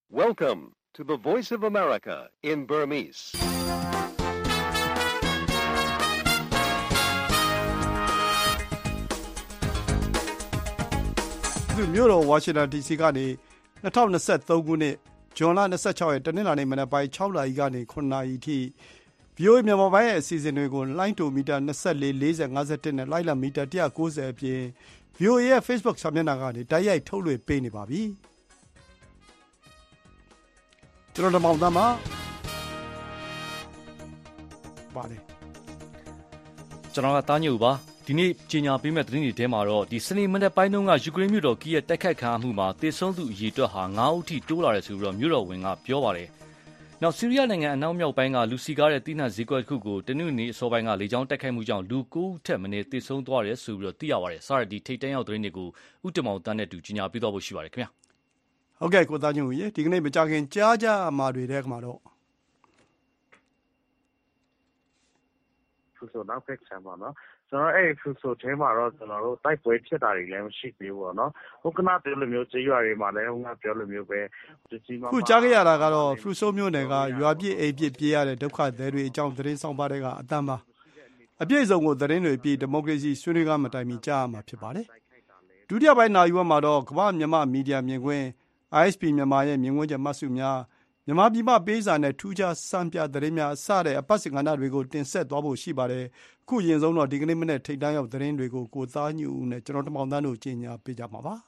Welcome to the Voice of America in Burmese. ။မြို့တော်ဝါရှင်တန် DC ကနေ2023ခုနှစ်ဇွန်လ26ရက်တနင်္လာနေ့မနက်ပိုင်း6နာရီကနေ9နာရီထိ VOA မြန်မာပိုင်းရဲ့အစီအစဉ်တွေကိုလိုင်းတိုမီတာ24 40 51နဲ့လိုင်းလံမီတာ190အပြင် VOA ရဲ့ Facebook စာမျက်နှာကနေတိုက်ရိုက်ထုတ်လွှင့်ပေးနေပါပြီ။ကျွန်တော်မောင်သားမှာပါတယ်ကျွန်တော်ကတားညိုပါဒီနေ့ကြီးညာပေးမဲ့သတင်းတွေထဲမှာတော့ဒီစနေမနေ့ပိုင်းတုန်းကယူကရိန်းမြို့တော်ကီးရဲ့တိုက်ခိုက်ခံရမှုမှာတေဆုံးသူအရေအတွက်ဟာ9ဦးထိတိုးလာတယ်ဆိုပြီးတော့မြို့တော်ဝန်ကပြောပါတယ်။နောက်ဆီးရီးယားနိုင်ငံအနောက်မြောက်ပိုင်းကလူစီကားတဲ့တိနှံဈေးကွက်တစ်ခုကိုတနင်္ဂနွေနေ့အစောပိုင်းကလေကြောင်းတိုက်ခိုက်မှုကြောင့်လူ9ဦးထက်မနည်းတေဆုံးသွားတယ်ဆိုပြီးတော့သိရပါတယ်။စရဒီထိတ်တန့်ရောက်သတင်းတွေကိုဥတမောင်တန်းနဲ့တူကြီးညာပေးသွားဖို့ရှိပါတယ်ခင်ဗျာ။ဟုတ်ကဲ့ကိုသားညိုရေဒီကနေ့မကြခင်ကြားကြမှာတွေတဲ့မှာတော့ဆိုနောက်ဖက်ဆံပါနော်ကျွန်တော်အဲ့ဖူဆိုထဲမှာတော့ကျွန်တော်တို့တိုက်ပွဲဖြစ်တာတွေလည်းမရှိသေးဘူးပေါ့နော်ဟိုကနပြောလိုမျိုးကြေးရွာတွေမှာလည်းဟိုကပြောလိုမျိုးပဲခုကြားကြရတာကတော့ဖရူဆိုမြို့နယ်ကရွာပြည့်အိမ်ပြည့်ပြေးရတဲ့ဒုက္ခသည်တွေအကြောင်းသတင်းဆောင်ပါတဲ့ကအတန်းပါအပြည့်အစုံကိုသတင်းတွေပြီးဒီမိုကရေစီဆွေးနွေးကားမတိုင်မီကြားရမှာဖြစ်ပါတယ်ဒုတိယပိုင်းနာရီဝက်မှာတော့ကမ္ဘာမြန်မာမီဒီယာမြင်ကွင်း ISP မြန်မာရဲ့မြင်ကွင်းချက်မှတ်စုများမြန်မာပြည်မှာပေးစာနဲ့ထူးခြားစံပြသတင်းများစတဲ့အပတ်စဉ်ကဏ္ဍတွေကိုတင်ဆက်သွားဖို့ရှိပါတယ်။အခုရင်ဆုံးတော့ဒီကနေ့မနေ့ထိပ်တန်းရောက်သတင်းတွေကိုကိုသားညူဦးနဲ့ကျွန်တော်တမောင်တန်းတို့ကြီးညာပေးကြမှာပါ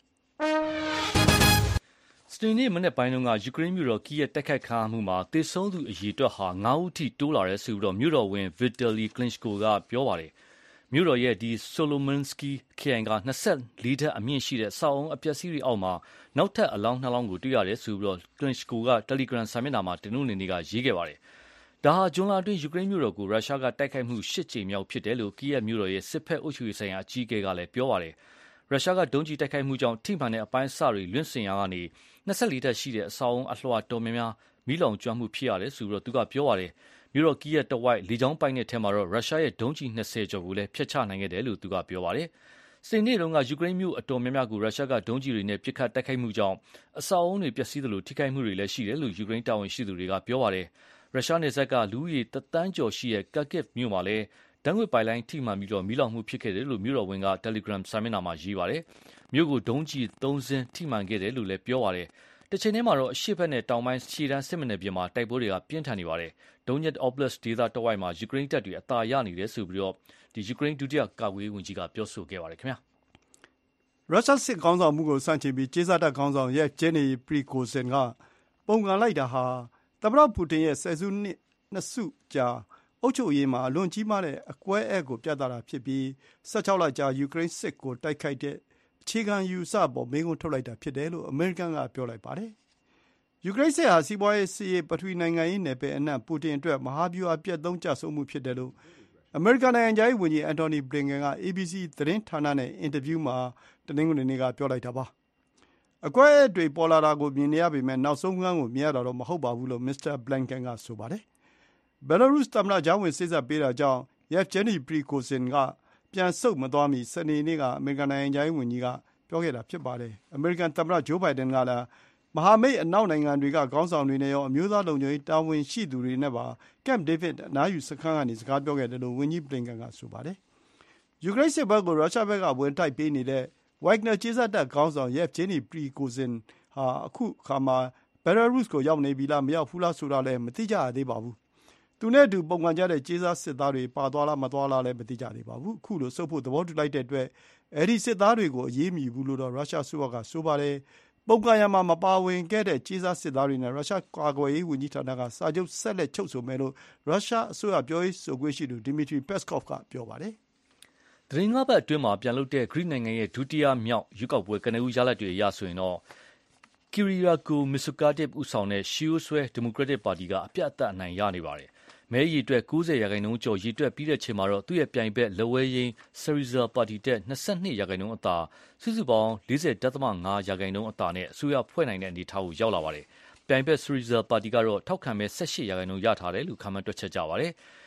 ။စနေနေ့မနေ့ပိုင်းတုန်းကယူကရိန်းမြို့တော်ကီးရဲ့တိုက်ခိုက်ခံရမှုမှာတေဆုံးသူအရေအတွက်ဟာ9ဦးထိတိုးလာတယ်ဆိုပြီးတော့မြို့တော်ဝန် Vitaly Klitschko ကပြောပါတယ်။မြို့တော်ရဲ့ဒီ Solomonski ခရိုင်က24ထပ်အမြင့်ရှိတဲ့စောက်အုံအပျက်စီးတွေအောက်မှာနောက်ထပ်အလောင်း2လောင်းကိုတွေ့ရတယ်ဆိုပြီးတော့ Klitschko က Telegram စာမျက်နှာမှာတင်လို့နေကရေးခဲ့ပါတယ်။ဒါဟာဂျွန်လအတွင်းယူကရိန်းမြို့တော်ကိုရုရှားကတိုက်ခိုက်မှု8ကြိမ်မြောက်ဖြစ်တယ်လို့ကီးယက်မြို့တော်ရဲ့စစ်ဖက်အုပ်ချုပ်ရေးဆိုင်ရာအကြီးအကဲကလည်းပြောပါတယ်။ရုရှားကဒုံးကျည်တိုက်ခိုက်မှုကြောင့်ထိမှန်တဲ့အပိုင်းအစတွေလွင့်စင်ရာကနေ24ထပ်ရှိတဲ့အဆောက်အုံအလွှာတော်များများမီးလောင်ကျွမ်းမှုဖြစ်ရတယ်ဆိုပြီးတော့သူကပြောပါတယ်။မြို့တော်ကီးယက်တဝိုက်လေကြောင်းပိုင်တဲ့ထဲမှာတော့ရုရှားရဲ့ဒုံးကျည်20ကျော်ကိုလည်းဖျက်ချနိုင်ခဲ့တယ်လို့သူကပြောပါတယ်။စနေနေ့တုန်းကယူကရိန်းမြို့အတော်များများကိုရုရှားကဒုံးကျည်တွေနဲ့ပစ်ခတ်တိုက်ခိုက်မှုကြောင့်အဆောက်အုံတွေပျက်စီးသလိုထိခိုက်မှုတွေလည်းရှိတယ်လို့ယူကရိန်းတာဝန်ရှိသူတွေကပြောပါတယ်။ရုရှားနယ်စပ်ကလူဦးရေ1သန်းကျော်ရှိတဲ့ကာကစ်မြို့မှာလည်းဓာတ်ငွေ့ပိုက်လိုင်းထိမှန်ပြီးတော့မီးလောင်မှုဖြစ်ခဲ့တယ်လို့မြို့တော်ဝန်က Telegram စာမျက်နှာမှာရေးပါတယ်။မြို့ကိုဒုံးကျည်3စင်းထိမှန်ခဲ့တယ်လို့လည်းပြောပါတယ်။တချိန်တည်းမှာတော့အရှေ့ဘက်နဲ့တောင်ပိုင်းရှေ့တန်းစစ်မနယ်ပြင်မှာတိုက်ပွဲတွေကပြင်းထန်နေပါတယ်။ဒုံညက် Oblast ဒေသတဝိုက်မှာယူကရိန်းတပ်တွေအသာရနေတယ်ဆိုပြီးတော့ဒီယူကရိန်းဒုတိယကာကွယ်ရေးဝန်ကြီးကပြောဆိုခဲ့ပါတယ်ခင်ဗျာ။ရုရှားစစ်ခေါင်းဆောင်မှုကိုစန့်ကျင်ပြီးကျေးဇာတက်ခေါင်းဆောင်ရဲ့ဂျန်နီပရီကိုစင်ကပုံကန်လိုက်တာဟာသမ္မတပူတင်ရဲ့ဆယ်စုနှစ်စုကြာအုပ်ချုပ်ရေးမှာအလွန်ကြီးမားတဲ့အကွဲအဲ့ကိုပြသတာဖြစ်ပြီး16လကြာယူကရိန်းစစ်ကိုတိုက်ခိုက်တဲ့အခြေခံယူဆပေါ်မေးခွန်းထုတ်လိုက်တာဖြစ်တယ်လို့အမေရိကန်ကပြောလိုက်ပါတယ်။ယူကရိန်းစစ်ဟာစီးပွားရေးစစ်ရေးပထဝီနိုင်ငံရေးနယ်ပယ်အနှံ့ပူတင်အတွက်မဟာဗျူဟာပြတ်သုံးကျဆုံးမှုဖြစ်တယ်လို့အမေရိကန်နိုင်ငံခြားရေးဝန်ကြီးအန်တိုနီဘလင်ကန်က ABC သတင်းဌာနနဲ့အင်တာဗျူးမှာတနင်္ဂနွေနေ့ကပြောလိုက်တာပါ။အကွဲအဲ့တွေပေါ်လာတာကိုမြင်နေရပေမဲ့နောက်ဆုံးကန်းကိုမြင်ရတာတော့မဟုတ်ပါဘူးလို့မစ္စတာဘလင်ကန်ကဆိုပါတယ်။ဘယ်လာရုစ်သမ္မတကြားဝင်စေ့စပ်ပေးတာကြောင့်ဂျန်နီပရီကိုစင်ကပြန်ဆုတ်မသွားမီစနေနေ့ကအမေရိကန်နိုင်ငံခြားရေးဝန်ကြီးကပြောခဲ့တာဖြစ်ပါတယ်။အမေရိကန်သမ္မတဂျိုးဘိုင်ဒန်ကလည်းမဟာမိတ်အနောက်နိုင်ငံတွေကခေါင်းဆောင်တွေနဲ့ရောအမျိုးသားလုံခြုံရေးတာဝန်ရှိသူတွေနဲ့ပါကမ်ဒေးဗစ်အနားယူစခန်းကနေစကားပြောခဲ့တယ်လို့ဝန်ကြီးဘလင်ကန်ကဆိုပါတယ်။ယူကရိန်းစစ်ဘက်ကိုရုရှားဘက်ကဝင်တိုက်ပေးနေတဲ့ဝိုက်ဂနာကျေးဇာတက်ခေါင်းဆောင်ဂျန်နီပရီကိုစင်ဟာအခုအခါမှာဘယ်လာရုစ်ကိုရောက်နေပြီလားမရောက်ဘူးလားဆိုတာလည်းမသိကြရသေးပါဘူး။သူနဲ့အတူပုံကန်ကြတဲ့ကျေးဇာစစ်သားတွေပါသွားလားမသွားလားလည်းမသိကြသေးပါဘူး။အခုလိုဆုတ်ဖို့သဘောတူလိုက်တဲ့အတွက်အဲဒီစစ်သားတွေကိုအရေးမယူဘူးလို့တော့ရုရှားအစိုးရကဆိုပါတယ်။ပုံကန်ရမှာမပါဝင်ခဲ့တဲ့ကျေးဇာစစ်သားတွေနဲ့ရုရှားကာကွယ်ရေးဝန်ကြီးဌာနကစာချုပ်ဆက်လက်ချုပ်ဆိုမယ်လို့ရုရှားအစိုးရပြောရေးဆိုခွင့်ရှိသူဒီမီထရီပက်စကော့ဖ်ကပြောပါတယ်။သတင်း၅ပတ်အတွင်းမှာပြန်လုပ်တဲ့ဂရိနိုင်ငံရဲ့ဒုတိယမြောက်ရွေးကောက်ပွဲကနဦးရလဒ်တွေအရဆိုရင်တော့ကီရီယာကိုမစ်ဆူကာတစ်ဦးဆောင်တဲ့ရှီယိုဆွဲဒီမိုကရက်တစ်ပါတီကအပြတ်အသတ်အနိုင်ရနေပါတယ်။မဲရီအတွက်90%ကျော်ရေတွက်ပြီးတဲ့ချိန်မှာတော့သူ့ရဲ့ပြိုင်ဘက်လက်ဝဲရင်းဆရီဇာပါတီတက်22%အသာစုစုပေါင်း40.5%အသာနဲ့အစိုးရဖွဲ့နိုင်တဲ့အနေအထားကိုရောက်လာပါတယ်။ပြိုင်ဘက်ဆရီဇာပါတီကတော့ထောက်ခံမဲ18%ရထားတယ်လို့ခန့်မှန်းတွက်ချက်ကြပါတယ်။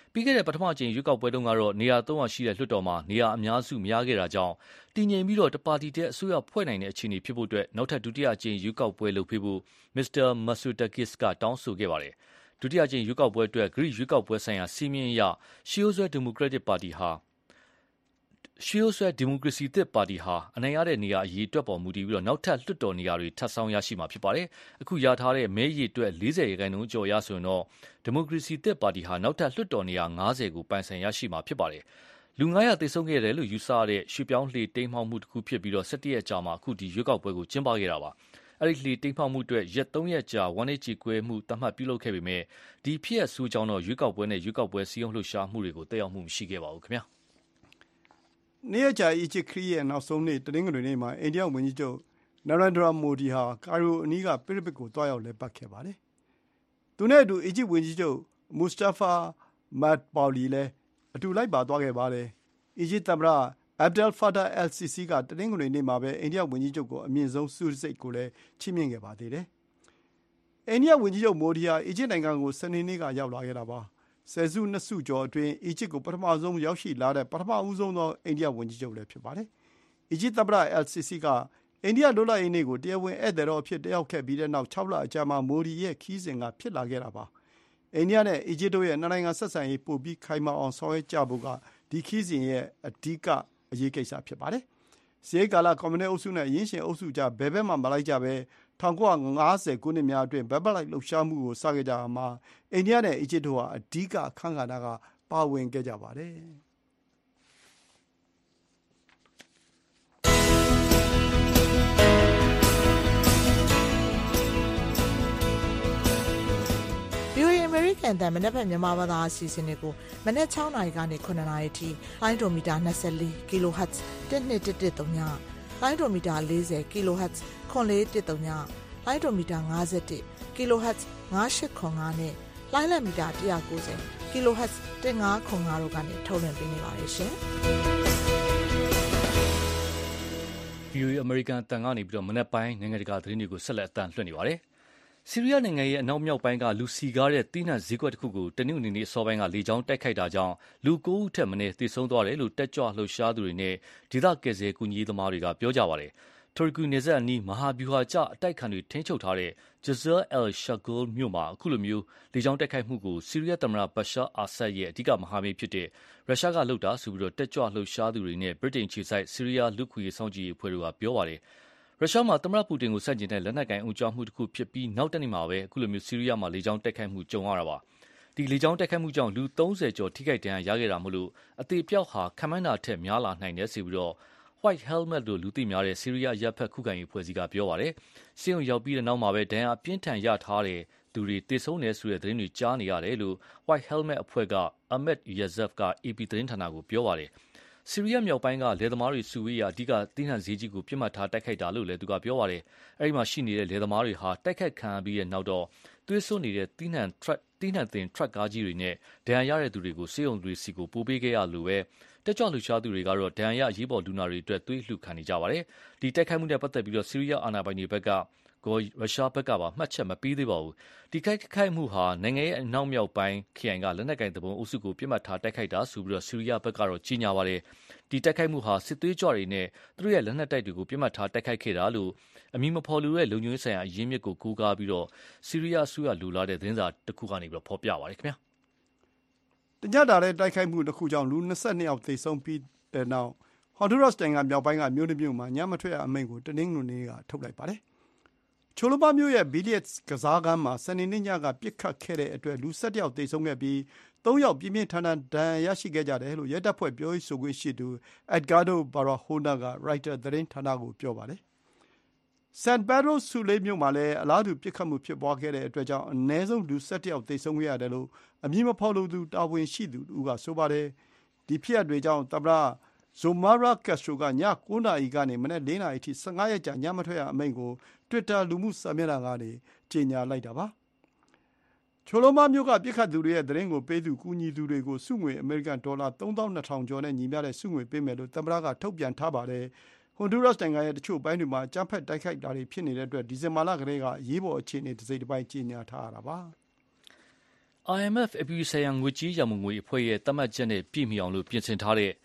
ပြီးခဲ့တဲ့ပထမအကြိမ်ရွေးကောက်ပွဲတုန်းကတော့နေရာ300ရှိတဲ့လွှတ်တော်မှာနေရာအများစုမရခဲ့တာကြောင့်တည်ငြိမ်ပြီးတော့တပါတီတဲ့အစိုးရဖွဲ့နိုင်တဲ့အခြေအနေဖြစ်ဖို့အတွက်နောက်ထပ်ဒုတိယအကြိမ်ရွေးကောက်ပွဲလုပ်ပေးဖို့မစ္စတာမတ်ဆူတာကစ်ကတောင်းဆိုခဲ့ပါတယ်ဒုတိယအကြိမ်ရွေးကောက်ပွဲအတွက်ဂရိရွေးကောက်ပွဲဆိုင်ရာစီမင်းအရရှီယိုဆွဲဒီမိုကရက်တစ်ပါတီဟာရှီယိုဆွဲဒီမိုကရေစီသစ်ပါတီဟာအနိုင်ရတဲ့နေရာအရေးအတွက်ပေါ်မူတည်ပြီးတော့နောက်ထပ်လွှတ်တော်နေရာတွေထပ်ဆောင်ရရှိမှာဖြစ်ပါတယ်အခုရထားတဲ့မဲရည်အတွက်40%ကျော်ရဆိုရင်တော့ဒီမိုကရေစီသစ်ပါတီဟာနောက်ထပ်လွှတ်တော်နေရာ90ကိုပိုင်ဆိုင်ရရှိမှာဖြစ်ပါတယ်လူ900သေဆုံးခဲ့တယ်လို့ယူဆရတဲ့ရွှေပြောင်းလှေတိမ်းမှောက်မှုတစ်ခုဖြစ်ပြီးတော့17ရက်ကြာမှအခုဒီရွေးကောက်ပွဲကိုကျင်းပခဲ့တာပါအဲ့ဒီလှေတိမ်းမှောက်မှုအတွက်ရက်3ရက်ကြာဝန်ကြီးကွဲမှုတတ်မှတ်ပြုလုပ်ခဲ့ပေမဲ့ဒီဖြစ်ရဆိုးကြောင်းတော့ရွေးကောက်ပွဲနဲ့ရွေးကောက်ပွဲစည်းရုံးလှုပ်ရှားမှုတွေကိုတက်ရောက်မှုမရှိခဲ့ပါဘူးခင်ဗျာနေ့ရက်ကြာအီဂျစ်ခရီးရဲ့နောက်ဆုံးနေ့တနင်္ဂနွေနေ့မှာအိန္ဒိယဝန်ကြီးချုပ်နရန်ဒရာမိုဒီဟာကာယိုအနီးကပိရမစ်ကိုတွားရောက်လည်ပတ်ခဲ့ပါတယ်။သူနဲ့အတူအီဂျစ်ဝန်ကြီးချုပ်မူစတာဖာမတ်ပေါလီလည်းအတူလိုက်ပါသွားခဲ့ပါတယ်။အီဂျစ်သမ္မတအဗ်ဒယ်ဖာတာအယ်စီစီကတနင်္ဂနွေနေ့မှာပဲအိန္ဒိယဝန်ကြီးချုပ်ကိုအမြင့်ဆုံးဆုတံဆိပ်ကိုလည်းချီးမြှင့်ခဲ့ပါသေးတယ်။အိန္ဒိယဝန်ကြီးချုပ်မိုဒီဟာအီဂျစ်နိုင်ငံကိုစနေနေ့ကရောက်လာခဲ့တာပါ။ဆယ်စုနှစ်စုကျော်အတွင်းအီဂျစ်ကိုပထမဆုံးရောက်ရှိလာတဲ့ပထမဦးဆုံးသောအိန္ဒိယဝန်ကြီးချုပ်လည်းဖြစ်ပါတယ်။အီဂျစ်သမ္မတအယ်စီစီကအိန္ဒိယလွတ်လပ်ရေးနေ့ကိုတရားဝင်ဧည့်သည်တော်အဖြစ်တက်ရောက်ခဲ့ပြီးတဲ့နောက်6လအကြာမှာမိုဒီရဲ့ခီးစဉ်ကဖြစ်လာခဲ့တာပါ။အိန္ဒိယနဲ့အီဂျစ်တို့ရဲ့နှစ်နိုင်ငံဆက်ဆံရေးပိုပြီးခိုင်မာအောင်ဆောင်ရွက်ကြဖို့ကဒီခီးစဉ်ရဲ့အဓိကအရေးကိစ္စဖြစ်ပါတယ်။စရိတ်ကာလကွန်မြူနစ်အုပ်စုနဲ့ရင်းရှင်အုပ်စုကြားဘယ်ဘက်မှမလိုက်ကြဘဲ1950ခုနှစ်များအတွင်းဘက်လိုက်လှုပ်ရှားမှုကိုစခဲ့ကြတာမှာအိန္ဒိယနဲ့အီဂျစ်တို့ဟာအဓိကအခန်းကဏ္ဍကပါဝင်ခဲ့ကြပါတယ်။ VOA American တန်မနေ့ဖက်မြန်မာဘာသာအစီအစဉ်တွေကိုမနေ့6နာရီကနေ9နာရီထိလိုင်းဒိုမီတာ24 kHz 1213ညလိုင်းဒိုမီတာ40 kHz 9413ညလိုင်းဒိုမီတာ51 kHz 9805နဲ့လိုင်းလက်မီတာ190 kHz 1505တို့ကနေထုတ်လွှင့်ပေးနေပါတယ်ရှင်။ VOA American တန်ကနေပြီးတော့မနေ့ပိုင်းနိုင်ငံတကာသတင်းတွေကိုဆက်လက်အသံလွှင့်နေပါတယ်။ဆီးရီးယားနိုင်ငံရဲ့အနောက်မြောက်ပိုင်းကလူစီကားတဲ့တီးနှံဈေးကွက်တစ်ခုကိုတနင်္ဂနွေနေ့အစောပိုင်းကလေကြောင်းတိုက်ခိုက်တာကြောင့်လူ9ဦးထက်မနည်းသေဆုံးသွားတယ်လို့တက်ကြွလှုပ်ရှားသူတွေနဲ့ဒေသကယ်ဆယ်ကူညီရေးသမားတွေကပြောကြပါတယ်။တူရကီနယ်စပ်အနီးမဟာဗျူဟာကျအတိုက်ခံတွေထိန်းချုပ်ထားတဲ့ Jazir al-Shaghl မြို့မှာအခုလိုမျိုးလေကြောင်းတိုက်ခိုက်မှုကိုဆီးရီးယားသမ္မတဘရှာအာဆတ်ရဲ့အဓိကမဟာမိတ်ဖြစ်တဲ့ရုရှားကလုပ်တာဆိုပြီးတော့တက်ကြွလှုပ်ရှားသူတွေနဲ့ဗြိတိန်ခြေစိုက်ဆီးရီးယားလူခွေစောင့်ကြည့်ရေးအဖွဲ့တို့ကပြောပါတယ်ရုရှားမှာသမ္မတပူတင်ကိုဆန့်ကျင်တဲ့လက်နက်ကိုင်အုံကြွမှုတစ်ခုဖြစ်ပြီးနောက်တနေ့မှာပဲအခုလိုမျိုးဆီးရီးယားမှာလေကြောင်းတိုက်ခိုက်မှုကြုံရတာပါဒီလေကြောင်းတိုက်ခိုက်မှုကြောင့်လူ30ကျော်ထိခိုက်ဒဏ်ရာရခဲ့တာမို့လို့အသေးပြောက်ဟာခမန်းတာထက်များလာနိုင်တယ်ဆိုပြီးတော့ White Helmet လို့လူသိများတဲ့ဆီးရီးယားရပ်ဖက်ခုခံရေးဖွဲ့စည်းကပြောပါတယ်။စစ်ရုံရောက်ပြီးတဲ့နောက်မှာပဲဒဏ်ရာအပြင်းထန်ရထားတဲ့သူတွေတေဆုံးနေဆိုတဲ့သတင်းတွေကြားနေရတယ်လို့ White Helmet အဖွဲ့က Ahmed Yazef က AP သတင်းဌာနကိုပြောပါတယ်။ဆီးရီးယားမြောက်ပိုင်းကလယ်သမားတွေစုဝေးရာအဓိကတင်းဟန်ဈေးကြီးကိုပြစ်မှတ်ထားတိုက်ခိုက်တာလို့လည်းသူကပြောပါတယ်။အဲဒီမှာရှိနေတဲ့လယ်သမားတွေဟာတိုက်ခိုက်ခံရပြီးတဲ့နောက်တော့သွေးစွန်းနေတဲ့တင်းဟန်တင်ထရက်ကားကြီးတွေနဲ့ဒဏ်ရာရတဲ့သူတွေကိုစေယုံတွေစီကိုပို့ပေးခဲ့ရလို့ပဲတက်ကြွလှုပ်ရှားသူတွေကတော့ဒဏ်ရာရရေးပေါ်လူနာတွေအတွက်သွေးလှူခံနေကြပါတယ်။ဒီတိုက်ခိုက်မှုနဲ့ပတ်သက်ပြီးတော့ဆီးရီးယားအာဏာပိုင်တွေဘက်ကရုရှားဘက်ကပါမှတ်ချက်မပေးသေးပါဘူး။ဒီခိုက်မှုဟာနိုင်ငံရဲ့အနောက်မြောက်ပိုင်းခရိုင်ကလက်နက်ကိုင်တပုံအုပ်စုကိုပြစ်မှတ်ထားတိုက်ခိုက်တာဆိုပြီးတော့ဆီးရီးယားဘက်ကတော့ကြီးညာပါတယ်။ဒီတိုက်ခိုက်မှုဟာစစ်သွေးကြွတွေနဲ့သူတို့ရဲ့လက်နက်တိုက်တွေကိုပြစ်မှတ်ထားတိုက်ခိုက်ခဲ့တာလို့အမည်မဖော်လိုတဲ့လုံခြုံရေးဆိုင်ရာအရင်းမြစ်ကိုကိုးကားပြီးတော့ဆီးရီးယားအစိုးရလူလာတဲ့သတင်းစာတစ်ခုကနေပြီးတော့ဖော်ပြပါတယ်ခင်ဗျာ။တညတာတဲ့တိုက်ခိုက်မှုတစ်ခုကြောင့်လူ22ယောက်သေဆုံးပြီးတဲ့နောက်ဟွန်ဒူရပ်စ်နိုင်ငံမြောက်ပိုင်းကမြို့တစ်မြို့မှာညမထွက်ရအမိန့်ကိုတနင်္ဂနွေနေ့ကထုတ်လိုက်ပါတယ်။ချိုလိုပါမြို့ရဲ့ဘီလီယက်ကစားခန်းမှာစနေနေ့ညကပစ်ခတ်ခဲ့တဲ့အတွက်လူ17ယောက်သေဆုံးခဲ့ပြီး3ယောက်ပြင်းပြင်းထန်ထန်ဒဏ်ရာရရှိခဲ့ကြတယ်လို့ရဲတပ်ဖွဲ့ပြောရေးဆိုခွင့်ရှိသူအက်ဒဂါဒိုဘာရာဟိုနာကရိုက်တာသတင်းဌာနကိုပြောပါတယ်။ဆန်ပက်ဒရိုဆူလေးမြို့မှာလည်းအလားတူပစ်ခတ်မှုဖြစ်ပွားခဲ့တဲ့အတွက်ကြောင့်အနည်းဆုံးလူ17ယောက်သေဆုံးခဲ့ရတယ်လို့အမည်မဖော်လိုသူတာဝန်ရှိသူကဆိုပါတယ်။ဒီဖြစ်ရပ်တွေကြောင့်သမ္မတဇိုမာရာကက်စထရိုကည9နာရီကနေမနက်4နာရီအထိ15ရက်ကြာညမထွက်ရအမိန့်ကို Twitter လူမှုစာမျက်နှာကနေကြေညာလိုက်တာပါ။ချိုလိုမာမြို့ကပြစ်ခတ်သူတွေရဲ့သတင်းကိုပေးသူကူညီသူတွေကိုစုငွေအမေရိကန်ဒေါ်လာ32,000ကျော်နဲ့ညီမျှတဲ့စုငွေပေးမယ်လို့သမ္မတကထုတ်ပြန်ထားပါတယ်။ဟွန်ဒူရပ်စ်နိုင်ငံရဲ့တချို့ပိုင်းတွေမှာအကြမ်းဖက်တိုက်ခိုက်တာတွေဖြစ်နေတဲ့အတွက်ဒီဇင်ဘာလကတည်းကအရေးပေါ်အခြေအနေတစ်စိတ်တစ်ပိုင်းကြေညာထားရတာပါ IMF အပြည်ဆိုင်ရာငွေကြေးရန်ပုံငွေအဖွဲ့ရဲ့သတ်မှတ်ချက်နဲ့ပြည့်မီအောင်လို့ပြင်ဆင်ထားတဲ့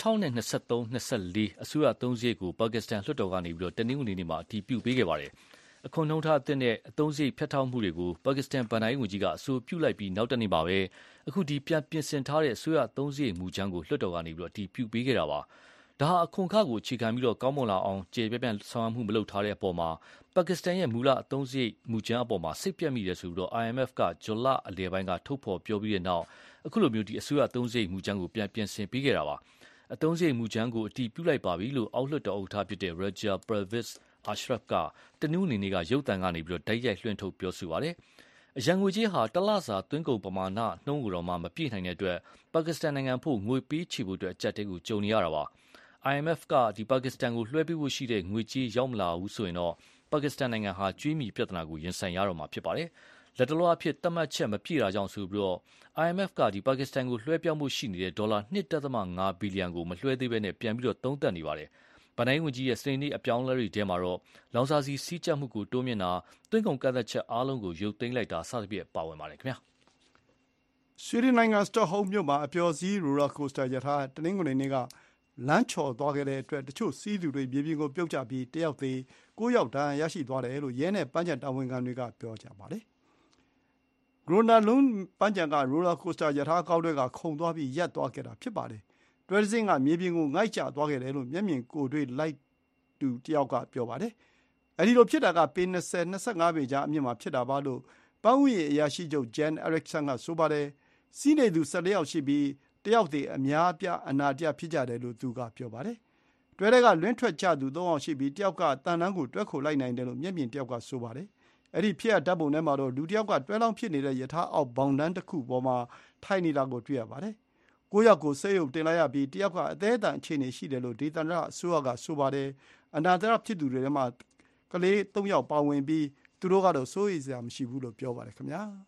2023-24အစိုးရသုံးစရိတ်ကိုပါကစ္စတန်လွှတ်တော်ကနေတနင်္ဂနွေနေ့မှာအတည်ပြုပေးခဲ့ပါတယ်။အခွန်နှုန်းထားအသစ်နဲ့အသုံးစရိတ်ဖြတ်တောက်မှုတွေကိုပါကစ္စတန်ဘဏ္ဍာရေးဝန်ကြီးကအဆိုပြုလိုက်ပြီးနောက်တနေ့မှာပဲအခုဒီပြန်ပြင်ဆင်ထားတဲ့အစိုးရသုံးစရိတ်မူကြမ်းကိုလွှတ်တော်ကနေအတည်ပြုပေးခဲ့တာပါ။ဒါဟာအခွန်အခကိုအခြေခံပြီးကောင်းမွန်လာအောင်ကျေပြန့်ဆောင်ရွက်မှုမလုပ်ထားတဲ့အပေါ်မှာပါကစ္စတန်ရဲ့မူလအသုံးစရိတ်မူကြမ်းအပေါ်မှာစိတ်ပြတ်မိတယ်ဆိုပြီးIMF ကဇွန်လအလယ်ပိုင်းကထုတ်ဖော်ပြောပြီးတဲ့နောက်အခုလိုမျိုးဒီအစိုးရသုံးစရိတ်မူကြမ်းကိုပြန်ပြင်ဆင်ပေးခဲ့တာပါ။အသုံးစရိတ်မူကြမ်းကိုအတည်ပြုလိုက်ပါပြီလို့အောက်လွှတ်တော်ဥက္ကဋ္ဌဖြစ်တဲ့ Raja Pervez Ashraf ကတနင်္ဂနွေနေ့ကရုပ်သံကနေတိုက်ရိုက်လွှင့်ထုတ်ပြောဆိုပါတယ်။အရန်ငွေကြေးဟာတလစာသွင်းကုန်ပမာဏနှုန်းကိုတော့မှမပြည့်နိုင်တဲ့အတွက်ပါကစ္စတန်နိုင်ငံဖို့ငွေပေးချေဖို့အတွက်အကျပ်တဲကိုကြုံနေရတာပါ။ IMF ကပါကစ္စတန်ကိုလွှဲပေးဖို့ရှိတဲ့ငွေကြေးရောက်မလာဘူးဆိုရင်တော့ပါကစ္စတန်နိုင်ငံဟာကြွေးမြီပြဿနာကိုရင်ဆိုင်ရတော့မှာဖြစ်ပါတယ်။လက်တလောအဖြစ်သတ်မှတ်ချက်မပြည့်တာကြောင့်ဆိုပြီးIMF ကပါကစ္စတန်ကိုလွှဲပြောင်းမှုရှိနေတဲ့ဒေါ်လာ1.5 ဘီလီယံကိုမလွှဲသေးဘဲနဲ့ပြန်ပြီးသုံးသပ်နေပါတယ်။ဗဏ္ဍာရေးဝန်ကြီးရဲ့စနေနေ့အပြောင်းအလဲတွေထဲမှာတော့လောင်စာဆီစီးကျပ်မှုကိုတိုးမြင့်တာသွင်းကုန်ကန့်သတ်ချက်အားလုံးကိုရုပ်သိမ်းလိုက်တာစသဖြင့်ပါဝင်ပါတယ်ခင်ဗျာ။ဆွီဒင်နိုင်ငံစတော့ဟုမ်းမြို့မှာအပျော်စီးရိုလာကိုစတာရထားတနင်္ဂနွေနေ့ကလမ်းချော်သွားခဲ့တဲ့အတွက်တချို့စီးသူတွေမြေပြင်ကိုပြုတ်ကျပြီးတယောက်သေ9ယောက်ဒဏ်ရာရရှိသွားတယ်လို့ရဲနဲ့ပန်းခြံတာဝန်ခံတွေကပြောကြပါတယ်။ဂရိုနာလွန်းပန်းခြံကရိုလာကိုစတာရထားကောင်းတွေကခုန်သွားပြီးရပ်သွားခဲ့တာဖြစ်ပါတယ်။တွဲစင်းကမြေပြင်ကိုငိုက်ကျသွားခဲ့တယ်လို့မျက်မြင်ကိုယ်တွေ့လိုက်သူတယောက်ကပြောပါတယ်။အဲဒီလိုဖြစ်တာကပေ20-25ပေကြားအမြင့်မှာဖြစ်တာပါလို့ပန်းဥယျာဉ်အရာရှိချုပ်ဂျန်အရက်ဆန်ကဆိုပါတယ်။စီးနေသူ14ယောက်ရှိပြီးတယောက်သေအများအပြားအနာတရဖြစ်ကြတယ်လို့သူကပြောပါတယ်။တွဲတဲ့ကလွင့်ထွက်ကြသူ3ယောက်ရှိပြီးတယောက်ကတန်တန်းကိုတွဲခိုလိုက်နိုင်တယ်လို့မျက်မြင်တယောက်ကဆိုပါတယ်။အဲ့ဒီဖြစ်ရဓာတ်ပုံထဲမှာတော့လူတယောက်ကတွဲလောင်းဖြစ်နေတဲ့ယထာအောက်ဘောင်တန်းတစ်ခုပေါ်မှာထိုင်နေတာကိုတွေ့ရပါတယ်။9ယောက်ကိုဆေးရုံတင်လိုက်ရပြီးတယောက်ကအသေးအတန်အခြေအနေရှိတယ်လို့ဒေသန္တရအစိုးရကဆိုပါတယ်။အနာတရဖြစ်သူတွေထဲမှာကလေး3ယောက်ပါဝင်ပြီးသူတို့ကတော့စိုးရိမ်စရာမရှိဘူးလို့ပြောပါတယ်ခင်ဗျာ။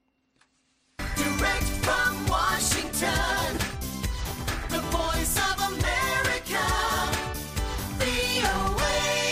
Direct from Washington, the voice of America, VOA.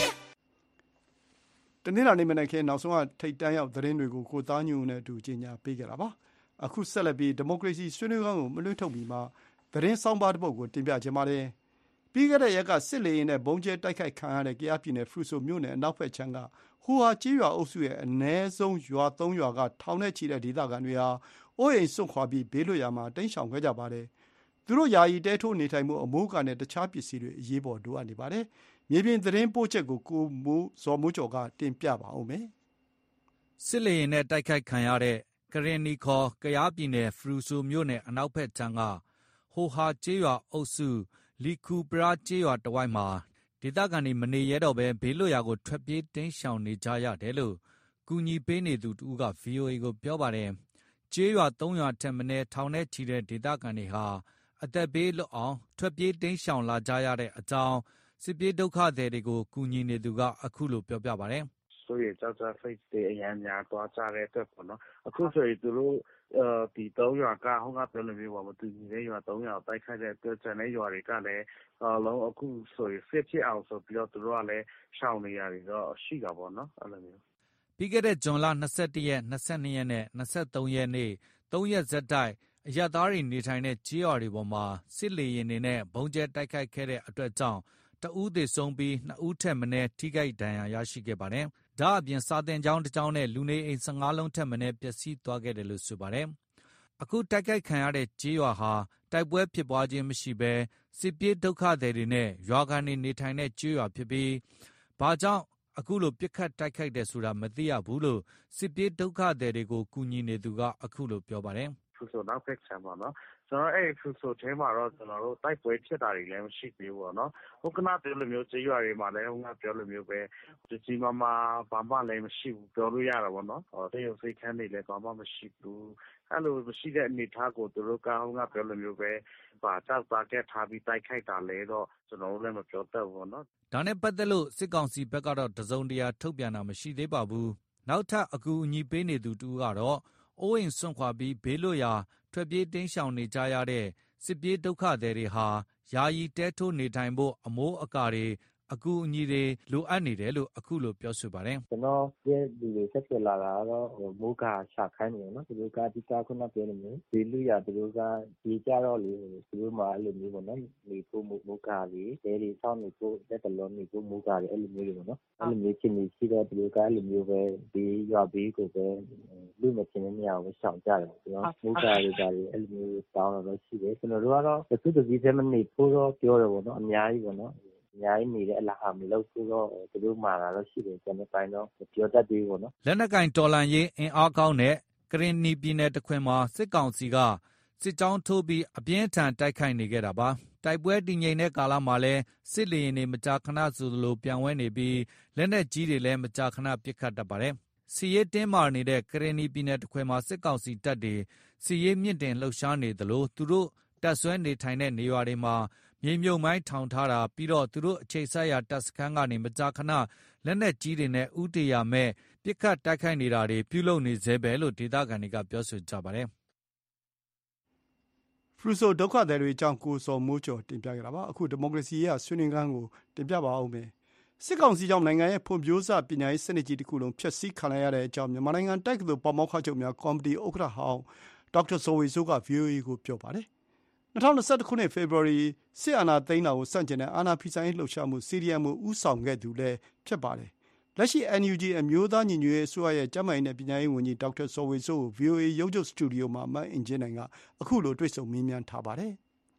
တနင်္လာနေ့မနက်ခင်းနောက်ဆုံးကထိပ်တန်းရောက်သတင်းတွေကိုကိုသားညွန့်နဲ့အတူကြီးညာပေးကြတာပါ။အခုဆက်လက်ပြီးဒီမိုကရေစီဆွေးနွေးခန်းကိုမလွှင့်ထုတ်ပြီးမှသတင်းဆောင်ပါတစ်ပုဒ်ကိုတင်ပြချင်ပါတယ်။ပြီးခဲ့တဲ့ရက်ကစစ်လေယာဉ်နဲ့ဘုံကျဲတိုက်ခိုက်ခံရတဲ့ကယားပြည်နယ်ဖရူဆိုမြို့နယ်အနောက်ဘက်ခြမ်းကဟူဟာကြေးရွာအုပ်စုရဲ့အ ਨੇ ဆုံးရွာ3ရွာကထောင်နဲ့ချီတဲ့ဒေသခံတွေဟာအိုးအိမ်စွန့်ခွာပြီးဘေးလွတ်ရာမှာတိမ်းရှောင်ခဲ့ကြပါတယ်။သူတို့ယာယီတဲထိုးနေထိုင်မှုအမိုးအကာနဲ့တခြားပစ္စည်းတွေအရေးပေါ်လိုအပ်နေပါတယ်။မြေပြင်သတင်းပို့ချက်ကိုကိုဇော်မိုးကျော်ကတင်ပြပါဦးမယ်။စစ်လေယာဉ်နဲ့တိုက်ခိုက်ခံရတဲ့ကရင်နီခေါ်ကယားပြည်နယ်ဖရူဆိုမြို့နယ်အနောက်ဘက်ခြမ်းကဟိုဟာကြေးရွာအုပ်စုလီကူပရာကြေးရွာတဝိုက်မှာဒေသခံတွေမနေရတော့ဘဲဘေးလွတ်ရာကိုထွက်ပြေးတိမ်းရှောင်နေကြရတယ်လို့ကူညီပေးနေသူတူက VOA ကိုပြောပါတယ်။ကြေးရွာ3ရွာထက်မနည်းထောင်နဲ့ချီတဲ့ဒေသခံတွေဟာအသက်ဘေးလွတ်အောင်ထွက်ပြေးတိမ်းရှောင်လာကြရတဲ့အကြောင်းစစ်ပြေးဒုက္ခသည်တွေကိုကူညီနေသူကအခုလိုပြောပြပါတယ်။ဆိုရင်ကြောက်ကြဖိတ်တွေအရန်များသွားကြတဲ့အတွက်ပေါ့နော်။အခုဆိုရင်သူတို့ဒီ3ရွာကဟိုကပြောလို့မျိုးပေါ့မတူညီတဲ့ရွာ3ရွာတိုက်ခိုက်တဲ့အတွက်ကျန်တဲ့ရွာတွေကလည်းလုံးအခုဆိုရင်စစ်ဖြစ်အောင်ဆိုပြီးတော့သူတို့ကလည်းရှောင်နေရတယ်တော့ရှိတာပေါ့နော်အဲ့လိုမျိုးပြီးခဲ့တဲ့ဇွန်လ21ရက်22ရက်နဲ့23ရက်နေ့3ရက်ဆက်တိုက်အရပ်သားတွေနေထိုင်တဲ့ကြေးရွာတွေပေါ်မှာစစ်လေယာဉ်တွေနဲ့ဘုံကျဲတိုက်ခိုက်ခဲ့တဲ့အတွက်ကြောင့်တဦးသေဆုံးပြီး2ဦးထက်မနည်းထိခိုက်ဒဏ်ရာရရှိခဲ့ပါတယ်။ဒါအပြင်စာသင်ကျောင်းတစ်ကျောင်းနဲ့လူနေအိမ်15လုံးထက်မနည်းပျက်စီးသွားခဲ့တယ်လို့ဆိုပါတယ်။အခုတိုက်ခိုက်ခံရတဲ့ကြေးရွာဟာတိုက်ပွဲဖြစ်ပွားခြင်းမရှိဘဲစစ်ပြေးဒုက္ခသည်တွေနဲ့ရွာခံတွေနေထိုင်တဲ့ကြေးရွာဖြစ်ပြီးဘာကြောင့်အခုလိုပြစ်ခတ်တိုက်ခိုက်တယ်ဆိုတာမသိရဘူးလို့စစ်ပြေးဒုက္ခသည်တွေကိုကူညီနေသူကအခုလိုပြောပါတယ်။ဖူဆိုနောက်ဖက်ဆံပါနော်ကျွန်တော်အဲ့ဖူဆိုထဲမှာတော့ကျွန်တော်တို့တိုက်ပွဲဖြစ်တာတွေလည်းမရှိသေးဘူးပေါ့နော်ဟိုကနပြောလိုမျိုးကြေးရွာတွေမှာလည်းဟိုကပြောလိုမျိုးပဲကြီးမားမားဘာမှလည်းမရှိဘူးပြောလို့ရတာပေါ့နော်တရုတ်စိတ်ခန်းတွေလည်းဘာမှမရှိဘူးအဲ့လိုမရှိတဲ့အနေထားကိုသူတို့ကဟိုကပြောလိုမျိုးပဲကြောက်သားကက်ထားပြီးတိုက်ခိုက်တာလဲတော့ကျွန်တော်တို့လည်းမပြောတတ်ဘူးပေါ့နော်ဒါနဲ့ပတ်သက်လို့စစ်ကောင်စီဘက်ကတော့တစုံတရာထုတ်ပြန်တာမရှိသေးပါဘူးနောက်ထပ်အကူအညီပေးနေသူတူကတော့အိုးအိမ်စွန့်ခွာပြီးဘေးလွတ်ရာထွက်ပြေးတိမ်းရှောင်နေကြရတဲ့စစ်ပြေးဒုက္ခသည်တွေဟာယာယီတဲထိုးနေထိုင်ဖို့အမိုးအကာတွေအကူအညီတွေလိုအပ်နေတယ်လို့အခုလိုပြောဆိုပါတယ်ကျွန်တော်ရဲ့ဒီလိုဆက်ပြလာတာတော့မိုးကရှာခိုင်းနေတယ်နော်သူတို့ကအဓိကခုနပြောနေတယ်ဒီလူရသူတို့ကဒီကြတော့လေသူတို့မှအဲ့လိုမျိုးပေါ့နော်နေဖို့မိုးကကြီးအဲဒီဆောင်းနေဖို့တက်တလုံးနေဖို့မိုးကကြီးအဲ့လိုမျိုးတွေပေါ့နော်အဲ့လိုမျိုးချင်းနေရှိတော့သူတို့ကအဲ့လိုမျိုးပဲဒီရွာဘေးကိုပဲလူမချင်းနေရအောင်ရှောင်ကြတယ်ကျွန်တော်မိုးကကြီးကြတယ်အဲ့လိုမျိုးတောင်းတော့ရှိတယ်ကျွန်တော်တို့ကတော့သူတို့ဒီစမနေဖို့တော့ပြောတယ်ပေါ့နော်အများကြီးပေါ့နော်အများကြီးနေတဲ့အလားအမလို့ဆိုတော့သူတို့မှာလာတော့ရှိတယ်ကျွန်တော်ပိုင်းတော့ပြောတတ်သေးပေါ့နော်လက်နက်ကင်တော်လန်ရေးအင်အားကောင်းတဲ့ကရင်နီပြည်နယ်တခွင်မှာစစ်ကောင်စီကစစ်ကြောင်းထိုးပြီးအပြင်းထန်တိုက်ခိုက်နေခဲ့တာပါတိုက်ပွဲတည်ငြိမ်တဲ့ကာလမှာလည်းစစ်လေယာဉ်တွေမကြာခဏဆိုလိုပြန်ဝဲနေပြီးလက်နက်ကြီးတွေလည်းမကြာခဏပစ်ခတ်တတ်ပါတယ်စီရေးတင်းမာနေတဲ့ကရင်နီပြည်နယ်တခွင်မှာစစ်ကောင်စီတပ်တွေစီရေးမြင့်တင်လှုပ်ရှားနေသလိုသူတို့တပ်ဆွဲနေထိုင်တဲ့နေရာတွေမှာမြေမြုပ်မိုင်းထောင်ထားတာပြီးတော့သူတို့အခြေစိုက်ရာတပ်စခန်းကနေမကြာခဏလက်နက်ကြီးတွေနဲ့ဥတီယာမဲ့ပစ်ခတ်တိုက်ခိုက်နေတာတွေပြုလုပ်နေသေးပဲလို့ဒေသခံတွေကပြောဆိုကြပါတယ်ဖရူဆိုဒုက္ခသည်တွေအကြောင်းကိုစော်မိုးကျော်တင်ပြခဲ့တာပါအခုဒီမိုကရေစီရဲ့ဆွေးနွေးခန်းကိုတင်ပြပါအောင်မယ်စစ်ကောင်စီကြောင့်နိုင်ငံရဲ့ဖွံ့ဖြိုးစပညာရေးစနစ်ကြီးတစ်ခုလုံးဖျက်ဆီးခံရတဲ့အကြောင်းမြန်မာနိုင်ငံတိုက်သူပေါမောက်ခချုပ်များကော်မတီဥက္ကဋ္ဌဟောင်းဒေါက်တာဇော်ဝေဆိုးက VOA ကိုပြောပါတယ်2021ခုနှစ်ဖေဖော်ဝါရီစစ်အာဏာသိမ်းတာကိုစန့်ကျင်တဲ့အာဏာဖီဆိုင်ရေးလှုပ်ရှားမှု CDM ကိုဦးဆောင်ခဲ့သူလည်းဖြစ်ပါတယ်လက်ရှိ NUG အမျိုးသားညီညွတ်ရေးအစိုးရရဲ့ကျန်းမာရေးနဲ့ပညာရေးဝန်ကြီးဒေါက်တာဇော်ဝေဆိုးကို VOA ရုပ်ချုပ်စတူဒီယိုမှာမအင်ဂျင်နိုင်ကအခုလိုတွေ့ဆုံမေးမြန်းထားပါတယ်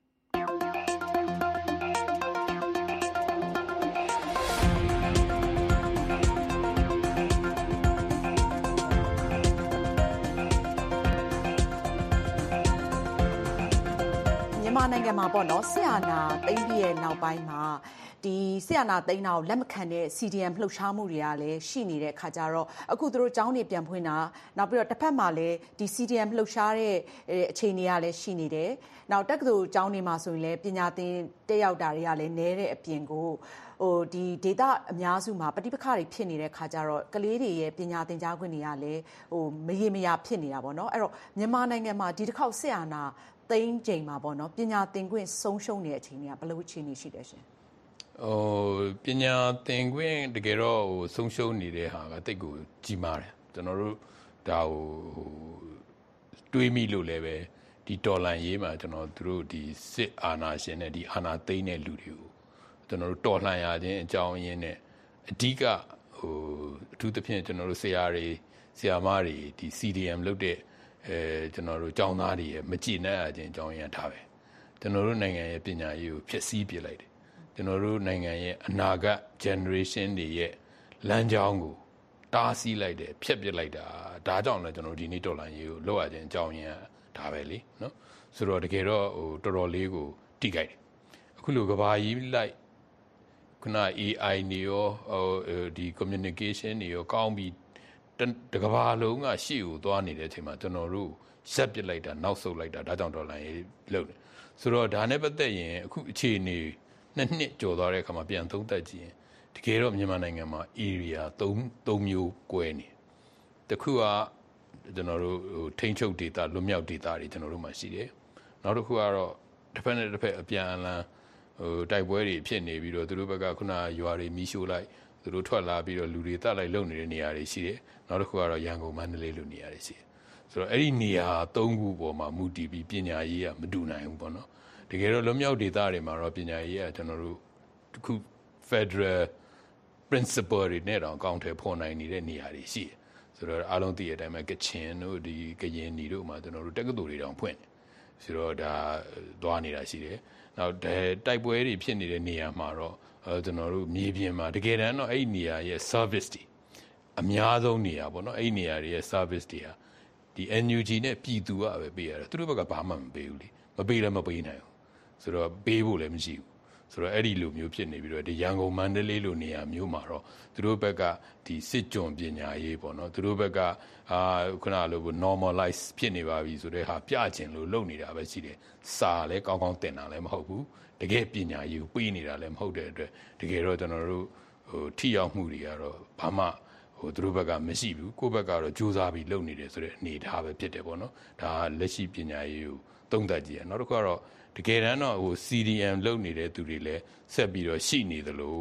မြန်မာနိုင်ငံမှာပေါ့နော်ဆရာနာသိမ်းပြီးရဲ့နောက်ပိုင်းမှာဒီဆရာနာသိမ်းတာကိုလက်မခံတဲ့ CDM လှုပ်ရှားမှုတွေကလည်းရှိနေတဲ့ခါကြတော့အခုသူတို့ကျောင်းတွေပြန်ဖွင့်တာနောက်ပြီးတော့တစ်ဖက်မှာလည်းဒီ CDM လှုပ်ရှားတဲ့အခြေအနေကလည်းရှိနေတယ်နောက်တက္ကသိုလ်ကျောင်းတွေမှာဆိုရင်လည်းပညာသင်တက်ရောက်တာတွေကလည်းနည်းတဲ့အပြင်ကိုဒီဒေတာအများစုမှာပဋိပက္ခတွေဖြစ်နေတဲ့ခါကြတော့ကလေးတွေရဲ့ပညာသင်ကြားခွင့်တွေကလည်းမရေမရာဖြစ်နေတာပေါ့နော်အဲ့တော့မြန်မာနိုင်ငံမှာဒီတစ်ခေါက်ဆရာနာသိန်းချိန်မှာပေါ့နော်ပညာသင်ခွင့်ဆုံးရှုံးနေတဲ့အခြေအနေကဘယ်လိုအခြေအနေရှိတယ်ရှင်ပညာသင်ခွင့်တကယ်တော့ဆုံးရှုံးနေတဲ့ဟာကတိတ်ကိုကြီးမားတယ်ကျွန်တော်တို့ဒါကိုတွေးမိလို့လည်းပဲဒီတော်လန်ရေးမှာကျွန်တော်တို့ဒီစစ်အာဏာရှင်နဲ့ဒီအာဏာသိမ်းတဲ့လူတွေကိုကျွန်တော်တို့တော်လှန်ရခြင်းအကြောင်းရင်းနဲ့အဓိကအထူးသဖြင့်ကျွန်တော်တို့ဆရာတွေဆရာမတွေဒီ CDM လုပ်တဲ့ကျွန်တော်တို့ကျောင်းသားတွေရဲ့မကြည်နပ်ရခြင်းအကြောင်းရင်းထားပဲကျွန်တော်တို့နိုင်ငံရဲ့ပညာရေးကိုဖျက်ဆီးပစ်လိုက်တယ်ကျွန်တော်တို့နိုင်ငံရဲ့အနာဂတ် generation တွေရဲ့လမ်းကြောင်းကိုတားဆီးလိုက်တယ်ဖျက်ပစ်လိုက်တာဒါကြောင့်လည်းကျွန်တော်ဒီနေ့တော်လှန်ရေးကိုလုပ်ရခြင်းအကြောင်းရင်းဒါပဲလေနော်ဆိုတော့တကယ်တော့တော်တော်လေးကိုတိကြိုက်တယ်အခုလိုကဘာကြီးလိုက်ခုန AI နေရောဒီ communication တွေရောကောင်းပြီးတကဘာလုံးကရှေ့ကိုသွားနေတဲ့အချိန်မှာကျွန်တော်တို့ဆက်ပစ်လိုက်တာနောက်ဆုတ်လိုက်တာဒါကြောင့်တော်လှန်ရေးလုပ်တယ်ဆိုတော့ဒါနဲ့ပတ်သက်ရင်အခုအခြေအနေနှစ်ကျော်သွားတဲ့အခါမှာပြန်သုံးသပ်ကြည့်ရင်တကယ်တော့မြန်မာနိုင်ငံမှာ area 3မျိုးကွဲနေတစ်ခုကကျွန်တော်တို့ထိန်းချုပ်ဒေသလွတ်မြောက်ဒေသတွေကျွန်တော်တို့မှာရှိတယ်နောက်တစ်ခုကတော့တစ်ဖက်နဲ့တစ်ဖက်အပြန်အလှန်တိုက်ပွဲတွေဖြစ်နေပြီးတော့သူတို့ဘက်ကခုနရွာတွေမီးရှို့လိုက်သူတို့ထွက်လာပြီးတော့လူတွေတတ်လိုက်လုံနေတဲ့နေရာတွေရှိတယ်နောက်တစ်ခုကတော့ရန်ကုန်မန္တလေးလိုနေရာတွေရှိတယ်ဆိုတော့အဲ့ဒီနေရာ3ခုပေါ်မှာမူတည်ပြီးပညာရေးကမတူနိုင်ဘူးပေါ့နော်တကယ်တော့လွတ်မြောက်ဒေသတွေမှာတော့ပညာရေးကကျွန်တော်တို့တစ်ခု Federal Principle တွေနဲ့တော့အကောင့်ထဲပေါ်နိုင်နေတဲ့နေရာတွေရှိတယ်ဆိုတော့အားလုံးသိတဲ့အတိုင်းပဲကချင်တို့ဒီကရင်နီတို့မှာကျွန်တော်တို့တက္ကသိုလ်တွေတောင်ဖွင့်တယ်ဆိုတော့ဒါသွားနေတာရှိတယ်နောက်တိုက်ပွဲတွေဖြစ်နေတဲ့နေရာမှာတော့ကျွန်တော်တို့မြေပြင်မှာတကယ်တမ်းတော့အဲ့ဒီနေရာရဲ့ service တွေအများဆုံးနေရာပေါ့နော်အဲ့ဒီနေရာတွေရဲ့ service တွေဟာဒီ NUG နဲ့ပြည်သူကပဲပေးရတယ်သူတို့ဘက်ကဘာမှမပေးဘူးလေမပေးလည်းမပေးနိုင်ဘူးဆိုတော့ပေးဖို့လည်းမရှိဘူးဆိုတော့အဲ့ဒီလိုမျိုးဖြစ်နေပြီးတော့ဒီရန်ကုန်မန္တလေးလိုနေရာမျိုးမှာတော့သူတို့ဘက်ကဒီစစ်ကြုံပညာရေးပေါ့နော်သူတို့ဘက်ကခုနလို normalize ဖြစ်နေပါပြီဆိုတဲ့ဟာပြကျင်လို့လုပ်နေတာပဲရှိတယ်စာလည်းကောင်းကောင်းသင်တာလည်းမဟုတ်ဘူးတကယ်ပညာရေးကိုပေးနေတာလည်းမဟုတ်တဲ့အတွက်တကယ်တော့ကျွန်တော်တို့ထိရောက်မှုတွေကတော့ဘာမှသူတို့ဘက်ကမရှိဘူးကိုယ့်ဘက်ကတော့ကြိုးစားပြီးလုပ်နေတယ်ဆိုတဲ့အနေအထားပဲဖြစ်တယ်ပေါ့နော်ဒါကလက်ရှိပညာရေးကိုသုံးသပ်ကြည့်ရနောက်တစ်ခုကတော့တကယ်တမ်းတော့CDM လုပ်နေတဲ့သူတွေလည်းဆက်ပြီးတော့ရှိနေသလို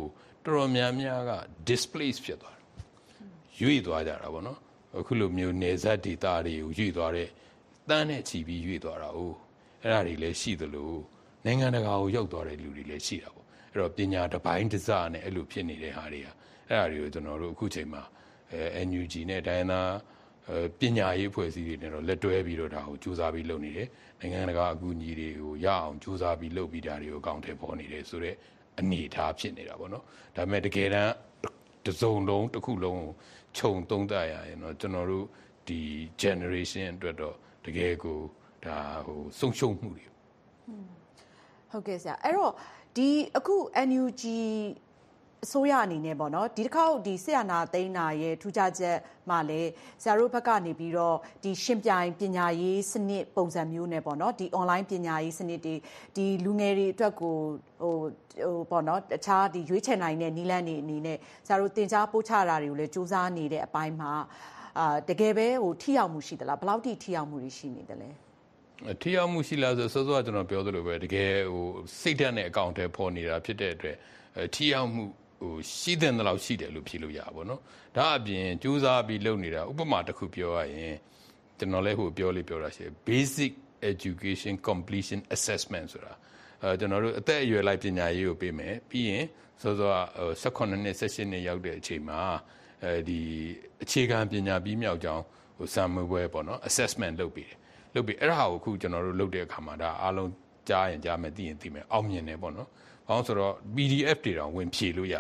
တော်များများက displace ဖြစ်သွားတယ်ရွေ့သွားကြတာပေါ့နော်အခုလိုမျိုးနေဇက်ဒေတာတွေကိုရွေ့သွားတဲ့တန်းနဲ့ချီပြီးရွေ့သွားတာ哦အဲ့ဒါတွေလည်းရှိသလိုနိုင်ငံတကာကိုရောက်သွားတဲ့လူတွေလည်းရှိတာပေါ့အဲ့တော့ပညာတစ်ပိုင်းတစ်စနဲ့အဲ့လိုဖြစ်နေတဲ့ဟာတွေကအဲ့ဒါတွေကိုကျွန်တော်တို့အခုချိန်မှာNUG နဲ့ဒိုင်းနာပညာရေးအဖွဲ့အစည်းတွေနဲ့တော့လက်တွဲပြီးတော့ဒါကိုစူးစမ်းပြီးလုပ်နေတယ်နိုင်ငံတကာအကူအညီတွေကိုရအောင်စူးစမ်းပြီးလုပ်ပြီးတာတွေကိုအကောင့်ထဲပေါ်နေတယ်ဆိုတော့အနေထားဖြစ်နေတာပေါ့နော်ဒါပေမဲ့တကယ်တမ်းတစ်စုံလုံးတစ်ခုလုံးကိုခြုံသုံးသပ်ရရင်တော့ကျွန်တော်တို့ဒီ generation အတွက်တော့တကယ်ကိုဒါဟိုဆုံးရှုံးမှုတွေဟုတ်ကဲ့ဆရာအဲ့တော့ဒီအခု NUG အစိုးရအနေနဲ့ပေါ့နော်ဒီတစ်ခေါက်ဒီဆရာနာသိန်းနာရဲ့ထူးခြားချက်မှလည်းဆရာတို့ဘက်ကနေပြီးတော့ဒီရှင်ပြိုင်ပညာရေးစနစ်ပုံစံမျိုးနဲ့ပေါ့နော်ဒီ online ပညာရေးစနစ်တွေဒီလူငယ်တွေအတွက်ကိုဟိုပေါ့နော်တခြားဒီရွေးချယ်နိုင်တဲ့နည်းလမ်းတွေအနေနဲ့ဆရာတို့သင်ကြားပို့ချတာတွေကိုလည်းစူးစမ်းနေတဲ့အပိုင်းမှာတကယ်ပဲဟိုထိရောက်မှုရှိသလားဘယ်လောက်ထိထိရောက်မှုရှိနေတယ်လဲထိရောက်မှုရှိလားဆိုစောစောကျွန်တော်ပြောသလိုပဲတကယ်ဟိုစိတ်ဓာတ်နဲ့အကောင့်ထဲပေါ်နေတာဖြစ်တဲ့အတွက်ထိရောက်မှုဟိုရှိတဲ့လောက်ရှိတယ်လို့ဖြေလို့ရပါဘောเนาะဒါအပြင်စူးစမ်းပြီးလုပ်နေတာဥပမာတစ်ခုပြောရရင်ကျွန်တော်လည်းဟိုပြောတာရှိ basic education completion assessment ဆိုတာကျွန်တော်တို့အသက်အရွယ်လိုက်ပညာရေးကိုပေးမယ်ပြီးရင်စောစော18နှစ်18နှစ်ရောက်တဲ့အချိန်မှာဒီအခြေခံပညာပြီးမြောက်ကြောင်းဟိုစာမေးပွဲပေါ့เนาะ assessment လုပ်ပြီးအဲ့ဒါကိုအခုကျွန်တော်တို့လုပ်တဲ့အခါမှာဒါအားလုံးကြားရင်ကြားမယ်သိရင်သိမယ်အောင်မြင်တယ်ပေါ့เนาะဘာလို့ဆိုတော့ PDF တွေတောင်ဝင်ဖြည့်လို့ရတယ်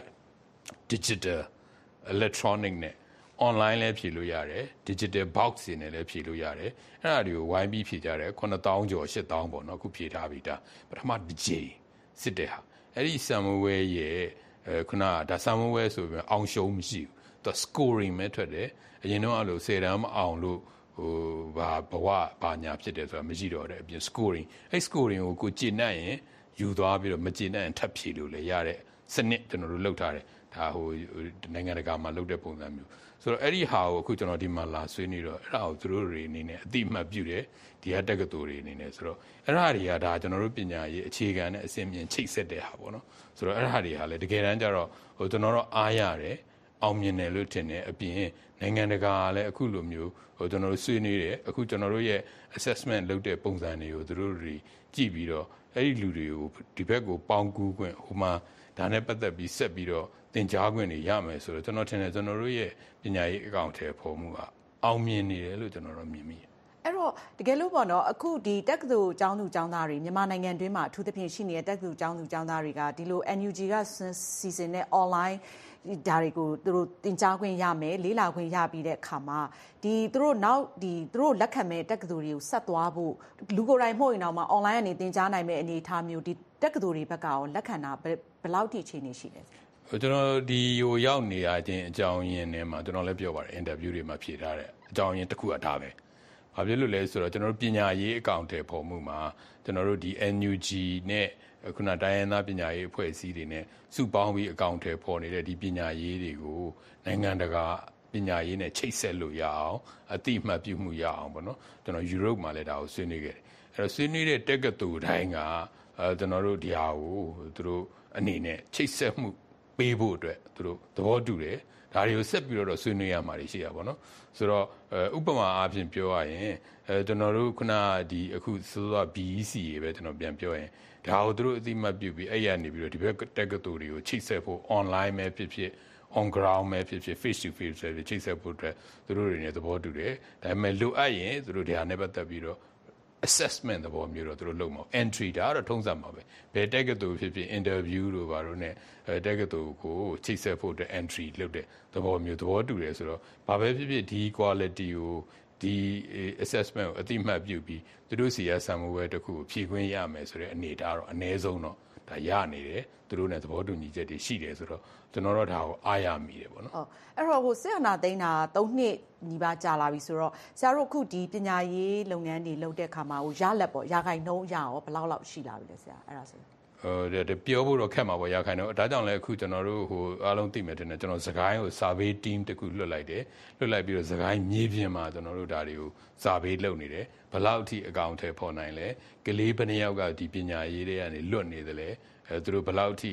digital electronic နဲ့ online လည်းဖြည့်လို့ရတယ် digital box တွေနဲ့လည်းဖြည့်လို့ရတယ်အဲ့ဒါတွေကိုဝိုင်းပြီးဖြည့်ကြတယ်9000ကျော်8000ပေါ့နော်အခုဖြည့်ထားပြီးဒါပထမတစ်ကြိမ်စစ်တဲ့ဟာအဲ့ဒီ Samuel ရဲ့ခုနကဒါ Samuel ဆိုပြီးအောင်ရှုံးမရှိဘူးသူ scoring ပဲထွက်တယ်အရင်တော့အဲ့လို10တန်းမအောင်လို့ဟိုဘာညာဖြစ်တယ်ဆိုတာမရှိတော့တဲ့အပြင် scoring အဲ့ scoring ကိုကိုကျင့်နိုင်ရင်ယူသွားပြီးတော့မကျင့်နိုင်ရင်ထပ်ဖြည့်လို့လည်းရတဲ့စနစ်ကျွန်တော်တို့လုပ်ထားတယ်ဒါဟိုနိုင်ငံတကာမှာလုပ်တဲ့ပုံစံမျိုးဆိုတော့အဲ့ဒီဟာကိုအခုကျွန်တော်ဒီမှာလာဆွေးနေတော့အဲ့ဒါကိုသူတို့တွေအနေနဲ့အတိအမှတ်ပြုတယ်ဒီဟာတက္ကသိုလ်တွေအနေနဲ့ဆိုတော့အဲ့ဒါတွေကဒါကျွန်တော်တို့ပညာရေးအခြေခံနဲ့အစင်းမြင်ချိတ်ဆက်တဲ့ဟာပေါ့နော်ဆိုတော့အဲ့ဒါတွေဟာလည်းတကယ်တမ်းကျတော့ဟိုကျွန်တော်တို့အားရတယ်အောင်မြင်တယ်လို့ထင်တယ်အပြင်နိုင်ငံတကာလည်းအခုလိုမျိုးဟိုကျွန်တော်တို့ဆွေးနွေးတယ်အခုကျွန်တော်တို့ရဲ့ assessment လုပ်တဲ့ပုံစံတွေကိုသူတို့တွေကြည့်ပြီးတော့အဲ့ဒီလူတွေကိုဒီဘက်ကိုပေါင်းကူးခွင့်ဟိုမှာဒါနဲ့ပတ်သက်ပြီးဆက်ပြီးတော့သင်ကြားခွင့်တွေရမယ်ဆိုတော့ကျွန်တော်ထင်တယ်ကျွန်တော်တို့ရဲ့ပညာရေးအကောင့်ထဲပေါ်မှုကအောင်မြင်နေတယ်လို့ကျွန်တော်တို့မြင်မိတယ်အဲ့တော့တကယ်လို့ပေါ့နော်အခုဒီတက္ကသိုလ်ကျောင်းသူကျောင်းသားတွေမြန်မာနိုင်ငံတွင်းမှာအထူးသဖြင့်ရှိနေတဲ့တက္ကသိုလ်ကျောင်းသူကျောင်းသားတွေကဒီလို NUG ကစီစဉ်တဲ့ online ဒါတွေကိုသူတို့သင်ကြားခွင့်ရမယ်လေးလာခွင့်ရပြီးတဲ့အခါမှာဒီသူတို့နောက်ဒီသူတို့လက်ခံမဲ့တက္ကသိုလ်တွေကိုဆက်သွားဖို့လူကိုယ်တိုင်မှုရင်တော့မှ online ကနေသင်ကြားနိုင်မဲ့အနေအထားမျိုးဒီတက္ကသိုလ်တွေဘက်ကရောလက်ခံတာဘယ်လောက်ထိအခြေအနေရှိလဲကျွန်တော်ဒီဟိုရောက်နေရခြင်းအကြောင်းရင်းနဲ့မှာကျွန်တော်လည်းပြောပါတယ် interview တွေမှာဖြေထားတဲ့အကြောင်းရင်းတစ်ခုကဒါပဲဘာဖြစ်လို့လဲဆိုတော့ကျွန်တော်တို့ပညာရေးအကောင့်ထဲပေါ်မှုမှာကျွန်တော်တို့ဒီ NUG နဲ့ခုနတိုင်းရင်းသားပညာရေးအဖွဲ့အစည်းတွေနဲ့စုပေါင်းပြီးအကောင့်ထဲပေါ်နေတဲ့ဒီပညာရေးတွေကိုနိုင်ငံတကာပညာရေးနဲ့ချိတ်ဆက်လို့ရအောင်အတိအမှတ်ပြုမှုရအောင်ပေါ့နော်ကျွန်တော် Europe မှာလည်းဒါကိုဆွေးနွေးခဲ့တယ်အဲ့တော့ဆွေးနွေးတဲ့တက္ကသိုလ်တိုင်းကကျွန်တော်တို့ဒီဟာကိုသူတို့အနေနဲ့ချိတ်ဆက်မှုပေးဖို့အတွက်သူတို့သဘောတူတယ်ဒါတွေကိုဆက်ပြီးတော့ဆွေးနွေးရမှာရှိရပါတော့ဆိုတော့ဥပမာအားဖြင့်ပြောရရင်ကျွန်တော်တို့ခုနဒီအခုဆိုတော့ BEC ရေပဲကျွန်တော်ပြန်ပြောရင်ဒါကိုသူတို့အသိမှတ်ပြုပြီးအဲ့ရနေပြီးတော့ဒီဘက်တက္ကသိုလ်တွေကိုချိတ်ဆက်ဖို့ online ပဲဖြစ်ဖြစ် on ground ပဲဖြစ်ဖြစ် face to face ပဲချိတ်ဆက်ဖို့အတွက်သူတို့တွေနဲ့သဘောတူတယ်ဒါပေမဲ့လိုအပ်ရင်သူတို့ဒါနဲ့ပတ်သက်ပြီးတော့ assessment သဘောမျိုးတော့သူတို့လုပ်မှာ entry ဒါတော့ထုံးစံပါပဲဘယ်တက္ကသိုလ်ဖြစ်ဖြစ် interview တို့ဘာလို့ ਨੇ တက္ကသိုလ်ကိုချိတ်ဆက်ဖို့အတွက် entry လုပ်တဲ့သဘောမျိုးသဘောတူတယ်ဆိုတော့ဘာပဲဖြစ်ဖြစ်ဒီ quality ကိုဒီ assessment ကိုအတိအမှတ်ပြုပြီးသူတို့စီရဆံမှုပဲတစ်ခုကိုဖြည့်ခွင့်ရမယ်ဆိုတဲ့အနေအထားတော့အနည်းဆုံးတော့ဒါရနေတယ်သူတို့ ਨੇ သဘောတူညီချက်တွေရှိတယ်ဆိုတော့ကျွန်တော်တို့ဒါကိုအားရမိတယ်ပေါ့နော်ဟုတ်အဲ့တော့ဟိုစစ်အာဏာသိမ်းတာ3နှစ်ညီပါကြာလာပြီဆိုတော့ဆရာတို့အခုဒီပညာရေးလုပ်ငန်းတွေလုပ်တဲ့အခါမှာဟိုရလက်ပေါ့ရာခိုင်နှုန်းရရောဘယ်လောက်ရှိလာပြီလဲဆရာအဲ့ဒါဆိုပြောဖို့တော့ခက်မှာပေါ့ရာခိုင်နှုန်းဒါကြောင့်လည်းအခုကျွန်တော်တို့ဟိုအားလုံးသိမယ်တဲ့ကျွန်တော်စကိုင်းကို survey team တခုလွှတ်လိုက်တယ်လွှတ်လိုက်ပြီးတော့စကိုင်းမြေပြင်မှာကျွန်တော်တို့ဒါတွေကို survey လုပ်နေတယ်ဘယ်လောက်အထိအကောင့်ထဲပေါ်နိုင်လဲကလေးဘယ်နှယောက်ကဒီပညာရေးတွေကနေလွတ်နေတယ်လဲသူတို့ဘယ်လောက်အထိ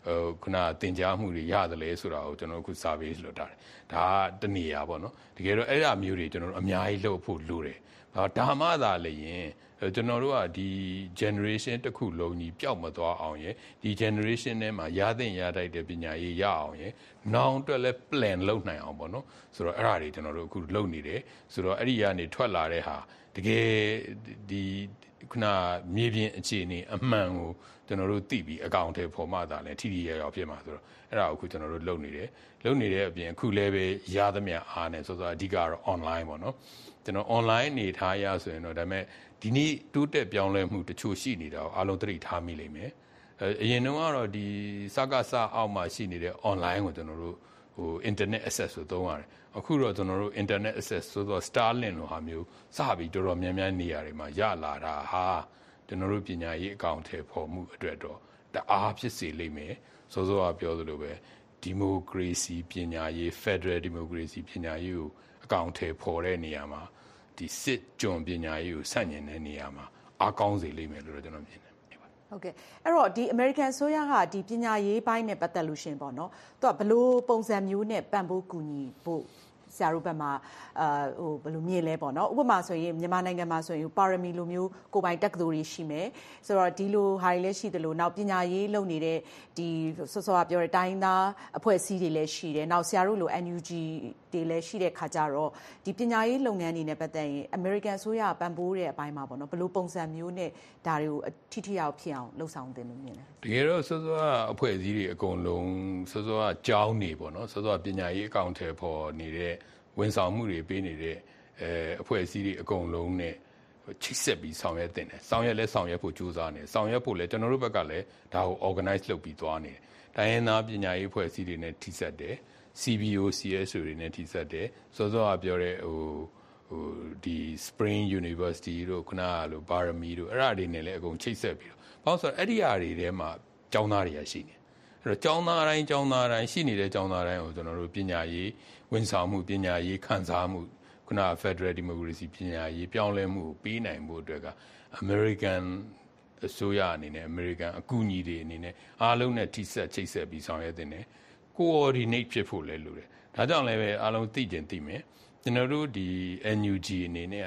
ခုနတင်ကြားမှုတွေရတယ်လဲဆိုတာကိုကျွန်တော်အခု survey လုပ်ထားတယ်ဒါကတနေရာပေါ့နော်တကယ်တော့အဲ့ဒါမျိုးတွေကျွန်တော်တို့အများကြီးလုပ်ဖို့လိုတယ်ဒါမှသာလေရင်ကျွန်တော်တို့ကဒီ generation တစ်ခုလုံးကြီးပျောက်မသွားအောင်ရယ်ဒီ generation ထဲမှာရသင့်ရထိုက်တဲ့ပညာရေးရအောင်ရယ်နောင်အတွက်လည်း plan လုပ်နိုင်အောင်ပေါ့နော်ဆိုတော့အဲ့ဒါတွေကျွန်တော်တို့အခုလုပ်နေတယ်ဆိုတော့အဲ့ဒီကနေထွက်လာတဲ့ဟာတကယ်ဒီခုနမြေပြင်အခြေအနေအမှန်ကိုကျွန်တော်တို့သိပြီးအကောင့်ထဲပေါ်မှသာလဲထိထိရောက်ဖြစ်မှာဆိုတော့အဲ့ဒါကိုအခုကျွန်တော်တို့လုပ်နေတယ်အပြင်အခုလည်းပဲရသမျှအားနဲ့ဆိုတော့အဓိကတော့ online ပေါ့နော်ကျွန်တော် online နေထားရဆိုရင်တော့ဒါပေမဲ့ဒီနေ့တိုးတက်ပြောင်းလဲမှုတချို့ရှိနေတာကိုအားလုံးသတိထားမိလိမ့်မယ်အရင်တုန်းကတော့ဒီစကားစအောက်မှာရှိနေတဲ့ online ကိုကျွန်တော်တို့internet access ဆိုသုံးရတယ်အခုတော့ကျွန်တော်တို့ internet access ဆိုတော့ Starlink လိုဟာမျိုးစပြီးတော်တော်များများနေရာတွေမှာရလာတာဟာကျွန်တော်တို့ပညာရေးအကောင့်ထဲပေါ်မှုအတွက်တော့တအားဖြစ်စေလိမ့်မယ်စောစောကပြောသလိုပဲဒီမိုကရေစီပညာရေး Federal Democracy ပညာရေးကိုအကောင့်ထဲပေါ်တဲ့နေရာမှာဒီစစ်ကျွန်ပညာရေးကိုဆန့်ကျင်တဲ့နေရာမှာအားကောင်းစေလိမ့်မယ်လို့တော့ကျွန်တော်မြင်တယ်ဟုတ်ကဲ့အဲ့တော့ဒီ American ဆိုရကဒီပညာရေးပိုင်းနဲ့ပတ်သက်လို့ရှင်ပေါ့နော်သူကဘလို့ပုံစံမျိုးနဲ့ပံ့ပိုးကူညီဖို့ဆရာတို့ဘက်မှာဘယ်လိုမြင်လဲပေါ့နော်ဥပမာဆိုရင်မြန်မာနိုင်ငံမှာဆိုရင်ပါရမီလိုမျိုးကိုပိုင်တက္ကသိုလ်တွေရှိမယ်ဆိုတော့ဒီလိုဟာတွေလည်းရှိတယ်လို့နောက်ပညာရေးလုပ်နေတဲ့ဒီစောစောကပြောတဲ့တိုင်းသားအဖွဲ့အစည်းတွေလည်းရှိတယ်နောက်ဆရာတို့လို NUG တွေလည်းရှိတဲ့ခါကြတော့ဒီပညာရေးလုပ်ငန်းတွေနဲ့ပတ်သက်ရင် American ဆိုရပံ့ပိုးတဲ့အပိုင်းမှာပေါ့နော်ဘယ်လိုပုံစံမျိုးနဲ့ဒါတွေကိုထိထိရောက်ဖြစ်အောင်လှုပ်ဆောင်တင်လို့မြင်လဲတကယ်တော့စောစောကအဖွဲ့အစည်းတွေအကုန်လုံးစောစောကကြောင်းနေပေါ့နော်စောစောကပညာရေးအကောင့်ထဲပေါ်နေတဲ့ဝန်ဆောင်မှုတွေပေးနေတဲ့အဖွဲ့အစည်းတွေအကုန်လုံးနဲ့ချိတ်ဆက်ပြီးဆောင်ရွက်တင်တယ်ဆောင်ရွက်ဖို့ကြိုးစားနေဆောင်ရွက်ဖို့လည်းကျွန်တော်တို့ဘက်ကလည်းဒါကို organize လုပ်ပြီးသွားနေတယ်တိုင်းရင်းသားပညာရေးအဖွဲ့အစည်းတွေနဲ့ထိစပ်တယ် CBO CSO တွေနဲ့ထိစပ်တယ်စောစောကပြောတဲ့ဒီ Spring University တို့ခုနကလို Barami တို့အဲ့ဒါတွေနဲ့လည်းအကုန်ချိတ်ဆက်ပြီးတော့ဘာလို့ဆိုတော့အဲ့ဒီအရာတွေထဲမှာကျောင်းသားတွေကရှိနေအဲ့တော့ကျောင်းသားတိုင်းရှိနေတဲ့ကျောင်းသားတိုင်းကိုကျွန်တော်တို့ပညာရေးဝန်ဆောင်မှုပညာရေးခန်းစားမှုခုန Federal Democracy ပညာရေးပြောင်းလဲမှုကိုပေးနိုင်ဖို့အတွက်က American အစိုးရအနေနဲ့ American အကူအညီတွေအနေနဲ့အားလုံးနဲ့ထိစပ်ချိတ်ဆက်ပြီးဆောင်ရွက်တင်တယ် coordinate ဖြစ်ဖို့လည်းလိုတယ်ဒါကြောင့်လည်းပဲအားလုံးသိကျင်သိမယ်ကျွန်တော်တို့ဒီ NUG အနေနဲ့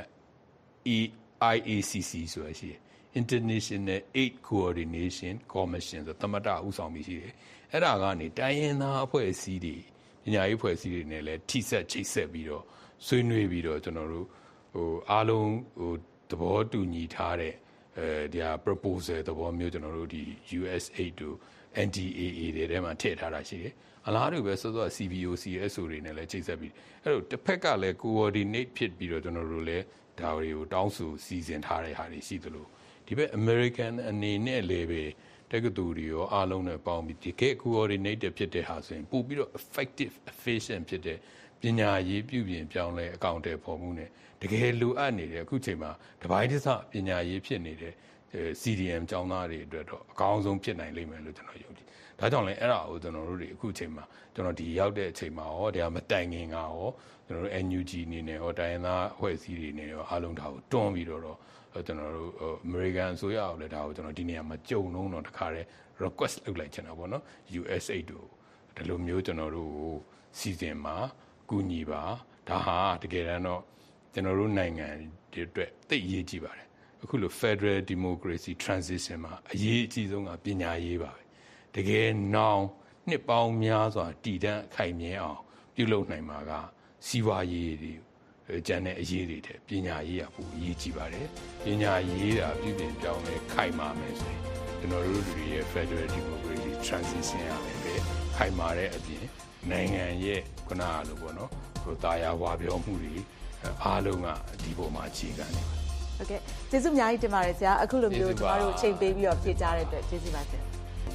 IACC ဆိုတာရှိတယ် International Aid Coordination Commission ဆိုသမတဥဆောင်ပြီးရှိတယ်အဲ့ဒါကနေတိုင်းရင်းသားအဖွဲ့အစည်းတွေပညာရေးအဖွဲ့အစည်းတွေနဲ့လည်းထိစပ်ချိတ်ဆက်ပြီးတော့ဆွေးနွေးပြီးတော့ကျွန်တော်တို့အားလုံးသဘောတူညီထားတဲ့ဒီဟာ proposal သဘောမျိုးကျွန်တော်တို့ဒီ USAID တို့ NDAA တွေထဲမှာထည့်ထားတာရှိတယ်အလားတူပဲစောစော CBO CSO တွေနဲ့လည်းချိတ်ဆက်ပြီးအဲ့တော့တစ်ဖက်ကလည်း coordinate ဖြစ်ပြီးတော့ကျွန်တော်တို့လည်းဒါတွေကိုတောင်းဆိုစီစဉ်ထားတဲ့ဟာတွေရှိသလိုဒီဘက် American အနေနဲ့လည်းပဲတက္ကသိုလ်တွေရောအားလုံးနဲ့ပေါင်းပြီးဒီကဲ coordinated ဖြစ်တဲ့ဟာဆိုရင်ပို့ပြီးတော့ effective efficient ဖြစ်တဲ့ပညာရေးပြုပြင်ပြောင်းလဲအကောင့်တွေပေါ်မှုနဲ့တကယ်လိုအပ်နေတဲ့အခုချိန်မှာတပိုင်းတစပညာရေးဖြစ်နေတဲ့ CDM ကျောင်းသားတွေအတွက်တော့အကောင်းဆုံးဖြစ်နိုင်လိမ့်မယ်လို့ကျွန်တော်ယုံကြည်ဒါကြောင့်လည်းအဲ့ဒါကိုကျွန်တော်တို့တွေအခုချိန်မှာကျွန်တော်ဒီရောက်တဲ့အချိန်မှာရောဒါမတိုင်ခင်ကရောကျွန်တော်တို့ NUG အနေနဲ့ရောတိုင်းရင်းသားအဖွဲ့အစည်းတွေနဲ့ရောအားလုံးဒါကိုတွန်းပြီးတော့ကျွန်တော်တို့ American အစိုးရကိုလည်းဒါကိုကျွန်တော်ဒီနေရာမှာကြုံလုံးတော့တခါတည်း request လုပ်လိုက်ချင်တာပေါ့နော် USAID တို့ဒီလိုမျိုးကျွန်တော်တို့စီစဉ်မှာကူညီပါဒါဟာတကယ်တမ်းတော့ကျွန်တော်တို့နိုင်ငံတွေအတွက်သိအရေးကြီးပါတယ်အခုလို Federal Democracy Transition မှာအရေးအကြီးဆုံးကပညာရေးပါပဲတကယ်နောင်နှစ်ပေါင်းများစွာတည်တံ့ခိုင်မြဲအောင်ပြုလုပ်နိုင်မှာကစီးပွားရေးတွေကျန်တဲ့အရေးတွေတဲ့ပညာရေးကပိုအရေးကြီးပါတယ်ပညာရေးတာပြုပြင်ပြောင်းလဲခိုင်မာမယ်ဆိုရင်ကျွန်တော်တို့တွေရဲ့ Federal Democracy Transition ရမယ်ပဲခိုင်မာတဲ့အပြင်နိုင်ငံရဲ့ခုနကလိုပေါ့နော်ဟိုတာယာဝါပြောမှုတွေအားလုံးကဒီပေါ်မှာအခြေခံနေပါတယ်ဟုတ်ကဲ့ကျေးဇူးအများကြီးတင်ပါတယ်ဆရာအခုလိုမျိုးကျွန်တော်တို့ချိန်ပေးပြီးတော့ဖြေကြားတဲ့အတွက်ကျေးဇူးပါဆရာ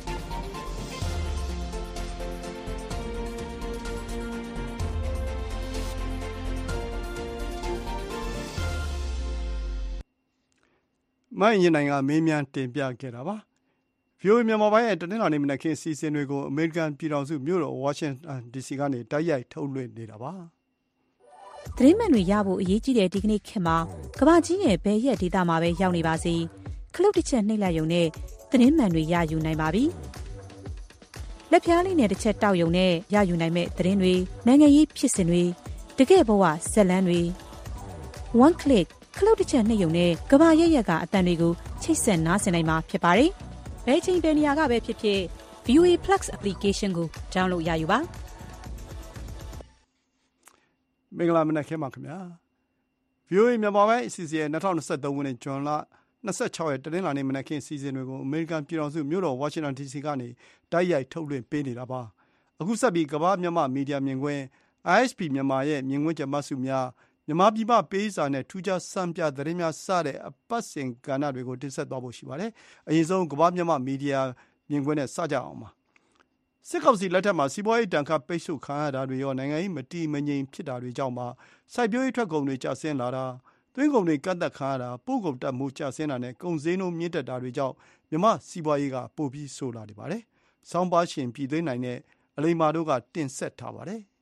မိုင်းရင်နိုင်ကမေးမြန်းတင်ပြခဲ့တာပါ VOA မြန်မာပိုင်းရဲ့တနင်္လာနေ့မနက်ခင်းစီစဉ်တွေကိုအမေရိကန်ပြည်ထောင်စုမြို့တော်ဝါရှင်တန် DC ကနေတိုက်ရိုက်ထုတ်လွှင့်နေတာပါသတင်းမှန်တွေရဖို့အရေးကြီးတဲ့ဒီကနေ့ခေတ်မှာကမ္ဘာကြီးရဲ့ဘယ်ရက်ဒေသမှာပဲရောက်နေပါစေခလုတ်တစ်ချက်နှိပ်လိုက်ရုံနဲ့သတင်းမှန်တွေရယူနိုင်ပါပြီလက်ဖျားလေးနဲ့တစ်ချက်တောက်ယုံနဲ့ရယူနိုင်မဲ့သတင်းတွေနိုင်ငံရေးဖြစ်စဉ်တွေတကယ့်ဘဝဇက်လန်းတွေ one click ခလုတ်တစ်ချက်နှိပ်ယုံနဲ့ကဘာရက်ရက်ကအတန်တွေကိုချိတ်ဆက်နားဆင်နိုင်မှာဖြစ်ပါတယ်ဘယ်ချိန်ဘယ်နေရာကပဲဖြစ်ဖြစ် VOA Plus application ကို download ရယူပါမင်္ဂလာမနက်ခင်းပါခင်ဗျာ VOA မြန်မာပိုင်းအစီအစဉ်2023ခုနှစ်ဇွန်လ26ရက်တနင်္လာနေ့မနက်ခင်းအစီအစဉ်တွေကိုအမေရိကန်ပြည်ထောင်စုမြို့တော်ဝါရှင်တန် DC ကနေတိုက်ရိုက်ထုတ်လွှင့်ပေးနေတာပါအခုဆက်ပြီးကမ္ဘာမြန်မာမီဒီယာမြင်ကွင်း ISP မြန်မာရဲ့မြင်ကွင်းကြမ်းစုများမြန်မာပြည်မှာပေးစာနဲ့ထူးခြားစံပြသတင်းများစတဲ့အပတ်စဉ်ကဏ္ဍတွေကိုတင်ဆက်သွားဖို့ရှိပါတယ်အရင်ဆုံးကမ္ဘာမြန်မာမီဒီယာမြင်ကွင်းနဲ့စကြအောင်ပါစစ်ကောင်စီလက်ထက်မှာစီးပွားရေးတန်ခါပိတ်ဆို့ခံရတာတွေရောနိုင်ငံရေးမတည်မငြိမ်ဖြစ်တာတွေကြောင့်ပါစိုက်ပျိုးရေးထွက်ကုန်တွေကျဆင်းလာတာသွင်းကုန်တွေကန့်သက်ခံရတာပို့ကုန်တက်မှုကျဆင်းတာနဲ့ကုန်စည်နှုန်းမြင့်တက်တာတွေကြောင့်မြန်မာစီးပွားရေးကပိုပြီးဆိုးလာနေပါတယ်။ဆောင်းပါးရှင်ပြည်သွင်းနိုင်တဲ့အလိမ္မာတို့ကတင်ဆက်ထားပါတယ်။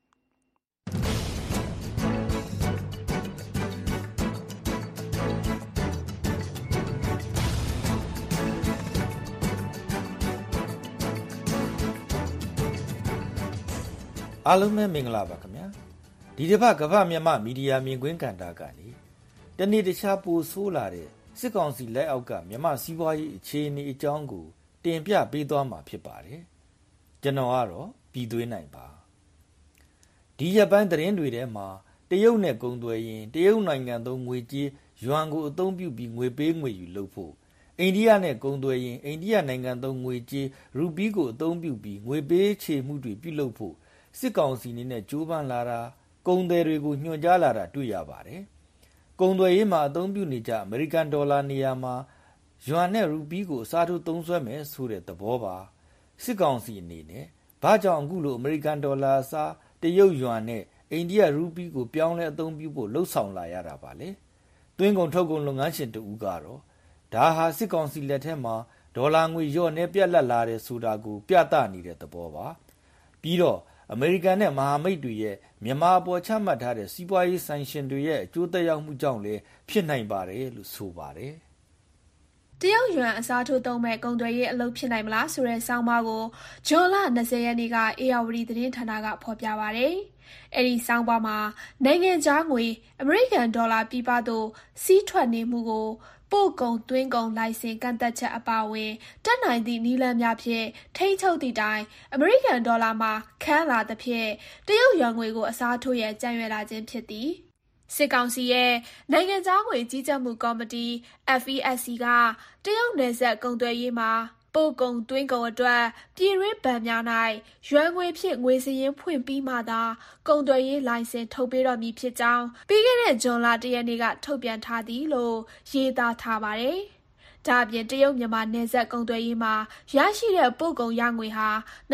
အားလုံးပဲမင်္ဂလာပါခင်ဗျာဒီတစ်ပတ်ကမ္ဘာမြန်မာမီဒီယာမြင်ကွင်းကဏ္ဍကနေတနေ့တခြားပိုဆိုးလာတဲ့စစ်ကောင်စီလက်အောက်ကမြန်မာစီးပွားရေးအခြေအနေအကြောင်းကိုတင်ပြပေးသွားမှာဖြစ်ပါတယ်ကျွန်တော်ကတော့ပြည်သွင်းနိုင်ပါဒီရက်ပိုင်းသတင်းတွေထဲမှာတရုတ်နဲ့ကုန်သွယ်ရင်တရုတ်နိုင်ငံသုံးငွေကြေးယွမ်ကိုအသုံးပြုပြီးငွေပေးငွေယူလုပ်ဖို့အိန္ဒိယနဲ့ကုန်သွယ်ရင်အိန္ဒိယနိုင်ငံသုံးငွေကြေးရူပီကိုအသုံးပြုပြီးငွေပေးချေမှုတွေပြုလုပ်ဖို့စစ်ကောင်စီနေနဲ့ကြိုးပမ်းလာတာကုန်သည်တွေကိုညွှန်ကြားလာတာတွေ့ရပါတယ်။ကုန်သွယ်ရေးမှာအသုံးပြုနေကြအမေရိကန်ဒေါ်လာနေရာမှာယွမ်နဲ့ရူပီကိုအစားထိုးသုံးစွဲမယ်ဆိုတဲ့သဘောပါ။စစ်ကောင်စီအနေနဲ့ဘာကြောင့်အခုလိုအမေရိကန်ဒေါ်လာအစားတရုတ်ယွမ်နဲ့အိန္ဒိယရူပီကိုပြောင်းလဲအသုံးပြုဖို့လှုံ့ဆော်လာရတာပါလေ။သွင်းကုန်ထုတ်ကုန်လုပ်ငန်းရှင်တို့ကတော့ဒါဟာစစ်ကောင်စီလက်ထက်မှာဒေါ်လာငွေလျော့နေပြက်လက်လာတဲ့ဆိုတာကိုပြသနေတဲ့သဘောပါ။ပြီးတော့အမေရိကန်နဲ့မဟာမိတ်တွေရဲ့မြန်မာအပေါ်ချမှတ်ထားတဲ့စီးပွားရေးဆိုင်ရှင်တွေရဲ့အကျိုးသက်ရောက်မှုကြောင့်လည်းဖြစ်နိုင်ပါတယ်လို့ဆိုပါတယ်။တရုတ်ယွမ်အစားထိုးသုံးမဲ့ကုန်သွယ်ရေးအလုပ်ဖြစ်နိုင်မလားဆိုတဲ့ဆောင်းပါးကိုဇွန်လ20ရက်နေ့ကအေယာဝတီသတင်းဌာနကဖော်ပြပါတယ်။အဲဒီဆောင်းပါးမှာနိုင်ငံခြားငွေအမေရိကန်ဒေါ်လာပြည်ပသို့စီးထွက်နေမှုကိုပို့ကုန်သွင်းကုန်လိုင်စင်ကန့်သက်ချက်အပါအဝင်တက်နိုင်သည့်နည်းလမ်းများဖြင့်ထိန်းချုပ်သည့်တိုင်အမေရိကန်ဒေါ်လာမှာခန်းလာသဖြင့်တရုတ်ယွမ်ငွေကိုအစားထိုးရန်ကြံရွယ်လာခြင်းဖြစ်သည်စစ်ကောင်စီရဲ့နိုင်ငံခြားငွေကြီးကြပ်မှုကော်မတီ FESC ကတရုတ်နယ်စပ်ကုန်သွယ်ရေးမှာပို့ကုန်သွင်းကုန်အတွက်ပြည်တွင်းဘဏ်များ၌ရွမ်ငွေဖြင့်ငွေစရင်းဖွင့်ပြီးမှသာကုန်သွယ်ရေးလိုင်စင်ထုတ်ပေးတော့မည်ဖြစ်ကြောင်းပြီးခဲ့တဲ့ဇွန်လ1ရက်နေ့ကထုတ်ပြန်ထားသည်လို့ရေးသားထားပါတယ်။ဒါ့အပြင်တရုတ်မြန်မာနယ်စပ်ကုန်သွယ်ရေးမှာရရှိတဲ့ပို့ကုန်ရငွေဟာ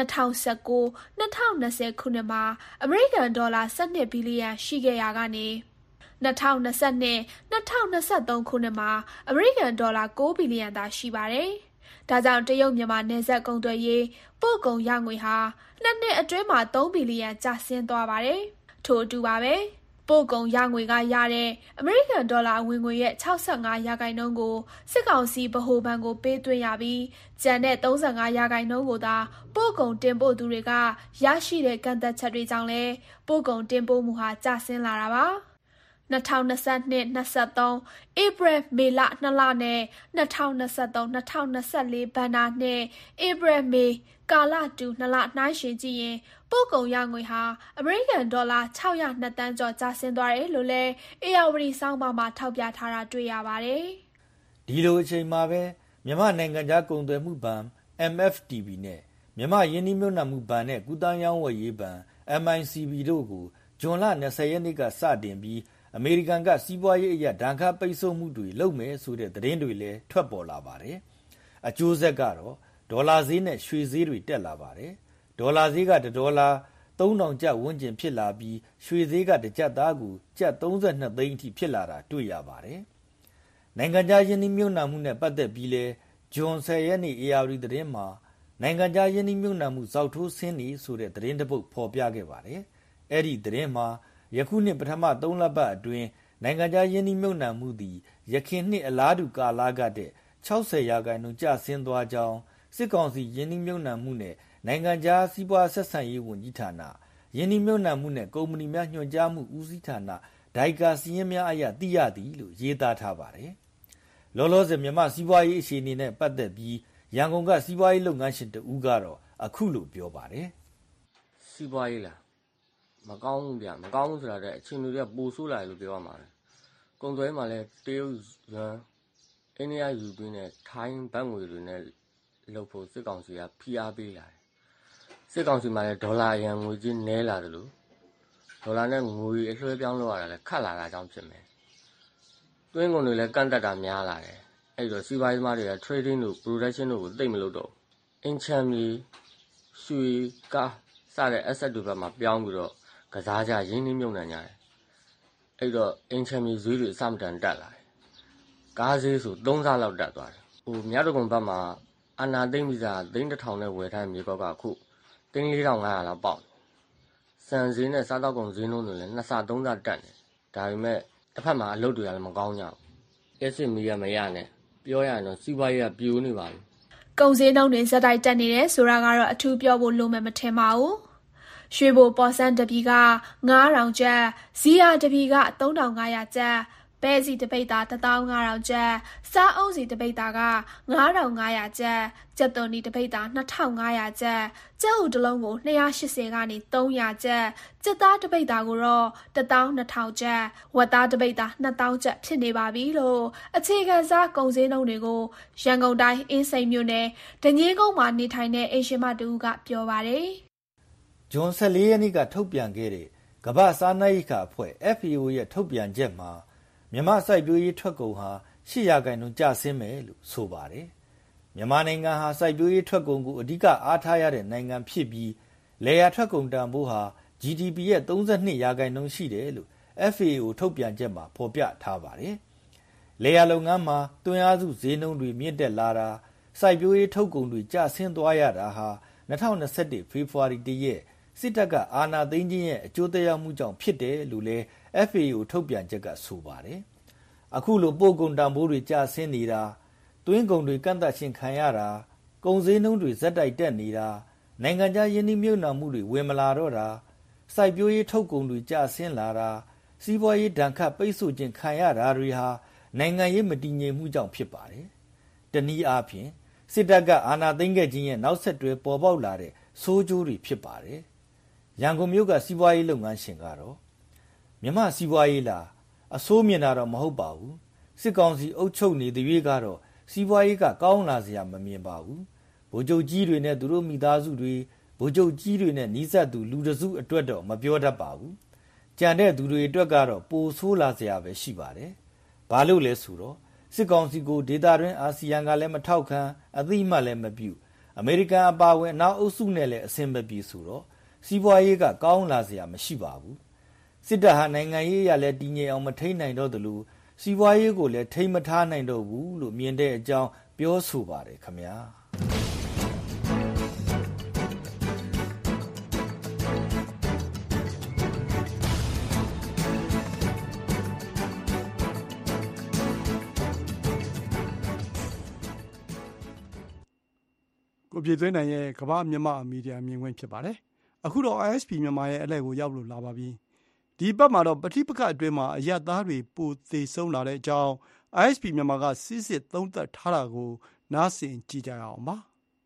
2019-2020ခုနှစ်မှာအမေရိကန်ဒေါ်လာ12ဘီလီယံရှိခဲ့ရာကနေ2022-2023ခုနှစ်မှာအမေရိကန်ဒေါ်လာ9ဘီလီယံသာရှိပါတယ်။ဒါကြောင့်တရုတ်မြန်မာနယ်စပ်ကုန်သွယ်ရေးပို့ကုန်ရငွေဟာ2နှစ်အတွင်းမှာ3ဘီလီယံကျဆင်းသွားပါတယ်။ထို့အတူပါပဲပို့ကုန်ရငွေကရတဲ့အမေရိကန်ဒေါ်လာဝင်ငွေရဲ့65%ကိုစစ်ကောင်စီဗဟိုဘဏ်ကိုပေးသွင်းရပြီးကျန်တဲ့35%ကိုသာပို့ကုန်တင်ပို့သူတွေကရရှိတဲ့ကန့်သက်ချက်တွေကြောင့်လဲပို့ကုန်တင်ပို့မှုဟာကျဆင်းလာတာပါ။2022-23 ဧပြီမေလ2လနဲ့2023-2024 ဘဏ္ဍာနှစ်ဧပြီမေကာလတူ2လနှိုင်းယှဉ်ကြည့်ရင်ပို့ကုန်ရငွေဟာအမေရိကန်ဒေါ်လာ602တန်းကျော်ကျဆင်းသွားတယ်လို့လည်းအေယာဝတီဆောင်းပါးမှာထောက်ပြထားတာတွေ့ရပါတယ်။ဒီလိုအချိန်မှာပဲမြန်မာနိုင်ငံခြားကုန်သွယ်မှုဘဏ် MFTB နဲ့မြန်မာယင်းနှိမ့်မြုပ်နှံမှုဘဏ်နဲ့ကုသရောင်းဝယ်ရေးဘဏ် MICB တို့ကိုဇွန်လ20ရက်နေ့ကစတင်ပြီးအမေရိကန်ကစီးပွားရေးအရဒဏ်ခတ်ပိတ်ဆို့မှုတွေလုပ်မယ်ဆိုတဲ့သတင်းတွေလည်းထွက်ပေါ်လာပါတယ်။အကျိုးဆက်ကတော့ဒေါ်လာဈေးနဲ့ရွှေဈေးတွေတက်လာပါတယ်။ဒေါ်လာဈေးကဒေါ်လာ3000ကျပ်ဝန်းကျင်ဖြစ်လာပြီးရွှေဈေးကတစ်ကျပ်သားကိုကျပ်32သိန်းအထိဖြစ်လာတာတွေ့ရပါတယ်။နိုင်ငံခြားယင်းနှိမ့်မြုပ်နှံမှုနဲ့ပတ်သက်ပြီးလဲဇွန်10ရက်နေ့ ARD သတင်းမှာနိုင်ငံခြားယင်းနှိမ့်မြုပ်နှံမှုစောက်ထိုးဆင်းနေဆိုတဲ့သတင်းတစ်ပုဒ်ဖော်ပြခဲ့ပါတယ်။အဲ့ဒီသတင်းမှာယခုနှစ်ပထမ3လပတ်အတွင်းနိုင်ငံခြားယင်းနှိမ့်မြုပ်နှံမှုသည်ယခင်နှစ်အလားတူကာလကတည်းက60%ကျဆင်းသွားကြောင်းစစ်ကောင်စီယင်းနှိမ့်မြုပ်နှံမှုနဲ့နိုင်ငံခြားစီးပွားဆက်ဆံရေးဝန်ကြီးဌာနယင်းနှမြုပ်နှံမှုနဲ့ကုမ္ပဏီများညွှန်ကြားမှုဦးစီးဌာနဒိုင်ကာစီရင်များအရသိရသည်လို့ရေးသားထားပါတယ်။လောလောဆယ်မြန်မာစီးပွားရေးအခြေအနေနဲ့ပတ်သက်ပြီးရန်ကုန်ကစီးပွားရေးလုပ်ငန်းရှင်တဦးကတော့အခုလိုပြောပါတယ်။စီးပွားရေးလားမကောင်းဘူးဗျမကောင်းဘူးဆိုတာတဲ့အချင်းတွေကပိုဆိုးလာတယ်လို့ပြောရမှာ။ကုန်သွယ်မှာလည်းတရုတ်ယွမ်အိန္ဒိယယူပင်းနဲ့ထိုင်းဘတ်ငွေတွေနဲ့လုပ်ဖို့စစ်ကောင်စီကဖိအားပေးလာတယ်။စစ်ကောင်စီမှာလည်းဒေါ်လာအရန်ငွေကြီးနည်းလာတယ်လို့ဒေါ်လာနဲ့ငွေအလွှဲပြောင်းလုပ်ရတာလည်းခက်လာတာကြောင့်ဖြစ်မယ်။တွင်းကုန်တွေလည်းကန့်တက်တာများလာတယ်။အဲ့တော့စီးပွားရေးသမားတွေက trading တို့ production တို့ကိုသိမ့်မလို့တော့အင်ချမ်မီရွှေကားစတဲ့ asset တွေဘက်မှာပြောင်းပြီးတော့ကစားကြရင်းနှီးမြှုပ်နှံကြတယ်။အဲ့တော့အင်ချမ်မီဈေးတွေအစမတန်တက်လာတယ်။ကားဈေးဆို3ဆလောက်တက်သွားတယ်။မြတ်တကုံဘက်မှာအနာသိမ့်ပြီးသား3,000နဲ့ဝယ်ထားမြေကောက်ကအခု4,500လောက်ပေါက်။စံဈေးနဲ့စားတောက်ကုန်ဈေးနှုန်းတွေလည်း2ဆ3ဆတက်နေ။ဒါပေမဲ့တစ်ဖက်မှာအလုပ်တွေကလည်းမကောင်းကြဘူး။ရက်စစ်မီရမရနဲ့ပြောရရင်တော့စီးပွားရေးကပြိုနေပါပြီ။ကုန်ဈေးနှုန်းတွေဇက်တိုက်တက်နေတယ်ဆိုတာကတော့အထူးပြောဖို့လိုမယ်မထင်ပါဘူး။ရွှေဘိုပေါ်ဆန်းတပီက9,000ကျပ်၊ဇီယာတပီက3,500ကျပ်၊ပဲစီတပိတ်သား15,000ကျပ်၊စားအုံးစီတပိတ်သားက9,500ကျပ်၊ကြက်သွန်ဒီတပိတ်သား2,500ကျပ်၊ကြက်ဥတစ်လုံးကို280ကနေ300ကျပ်၊ကြက်သားတပိတ်သားကိုတော့12,000ကျပ်၊ဝက်သားတပိတ်သား2,000ကျပ်ဖြစ်နေပါပြီလို့အခြေခံစားကုန်ဈေးနှုန်းတွေကိုရန်ကုန်တိုင်းအင်းစိန်မြို့နယ်ဒညင်းကုန်းမှာနေထိုင်တဲ့အိမ်ရှင်မတူကပြောပါတယ်။ဂျွန်14ရက်နေ့ကထုတ်ပြန်ခဲ့တဲ့ကမ္ဘာ့စားနပ်ရိက္ခာအဖွဲ့ FAO ရဲ့ထုတ်ပြန်ချက်မှာမြန်မာစိုက်ပျိုးရေးထွက်ကုန်ဟာ8%ကျဆင်းမယ်လို့ဆိုပါတယ်။မြန်မာနိုင်ငံဟာစိုက်ပျိုးရေးထွက်ကုန်ကိုအဓိကအားထားရတဲ့နိုင်ငံဖြစ်ပြီးလယ်ယာထွက်ကုန်တန်ဖိုးဟာ GDP ရဲ့32%ရှိတယ်လို့ FAO ထုတ်ပြန်ချက်မှာဖော်ပြထားပါတယ်။လယ်ယာလုပ်ငန်းမှာသွင်းအားစုဈေးနှုန်းတွေမြင့်တက်လာတာစိုက်ပျိုးရေးထုတ်ကုန်တွေကျဆင်းသွားရတာဟာ2021ဖေဖော်ဝါရီလရက်စစ်တပ်ကအာဏာသိမ်းခြင်းရဲ့အကျိုးသက်ရောက်မှုကြောင့်ဖြစ်တယ်လို့လည်း FAO ထုတ်ပြန်ချက်ကဆိုပါတယ်။အခုလိုပို့ကုန်တန်ဖိုးတွေကျဆင်းနေတာသွင်းကုန်တွေကန့်သတ်ခြင်းခံရတာကုန်ဈေးနှုန်းတွေဇက်တိုက်တက်နေတာနိုင်ငံခြားယင်းနှိမ့်မြုပ်နှံမှုတွေဝင်မလာတော့တာစိုက်ပျိုးရေးထုတ်ကုန်တွေကျဆင်းလာတာစီးပွားရေးဒဏ်ခတ်ပိတ်ဆို့ခြင်းခံရတာတွေဟာနိုင်ငံရေးမတည်ငြိမ်မှုကြောင့်ဖြစ်ပါတယ်။တနည်းအားဖြင့်စစ်တပ်ကအာဏာသိမ်းခဲ့ခြင်းရဲ့နောက်ဆက်တွဲပေါ်ပေါက်လာတဲ့ဆိုးကျိုးတွေဖြစ်ပါတယ်။ရန်ကုန်မြို့ကစီးပွားရေးလုပ်ငန်းရှင်ကတော့မြန်မာစီးပွားရေးလားအဆိုးမြင်တာတော့မဟုတ်ပါဘူး။စစ်ကောင်စီအုပ်ချုပ်နေတဲ့ရွေးကတော့စီးပွားရေးကကောင်းလာစရာမမြင်ပါဘူး။ဗိုလ်ချုပ်ကြီးတွေနဲ့သူတို့မိသားစုတွေဗိုလ်ချုပ်ကြီးတွေနဲ့နှီးစပ်သူလူတစုအတွက်တော့မပြောတတ်ပါဘူး။ကြံတဲ့သူတွေအတွက်ကတော့ပိုဆိုးလာစရာပဲရှိပါတယ်။ဘာလို့လဲဆိုတော့စစ်ကောင်စီကိုဒေတာတွင်အာဆီယံကလည်းမထောက်ခံအသိမှတ်လည်းမပြုအမေရိကန်အပါအဝင်နောက်အုပ်စုနဲ့လည်းအဆင်မပြေဆိုတော့စီးပွားရေးကကောင်းလာစရာမရှိပါဘူးစစ်တပ်ဟာနိုင်ငံရေးရလည်းတည်ငြိမ်အောင်မထိန်နိုင်တော့သလိုစီးပွားရေးကိုလည်းထိမ့်မထားနိုင်တော့ဘူးလို့မြင်တဲ့အကြောင်းပြောဆိုပါတယ်ခင်ဗျာကိုပြည်သွင်းနိုင်ရဲ့ကမ္ဘာမြန်မာမီဒီယာမြင်ကွင်းဖြစ်ပါတယ်အခုတော့ ISP မြန်မာရဲ့အလဲကိုရောက်လို့လာပါပြီဒီဘက်မှာတော့ပဋိပက္ခအတွင်းမှာအရသားတွေပိုသေးဆုံးလာတဲ့အကြောင်း ISP မြန်မာကစစ်စစ်သုံးသပ်ထားတာကိုနားဆင်ကြည့်ကြရအောင်ပါ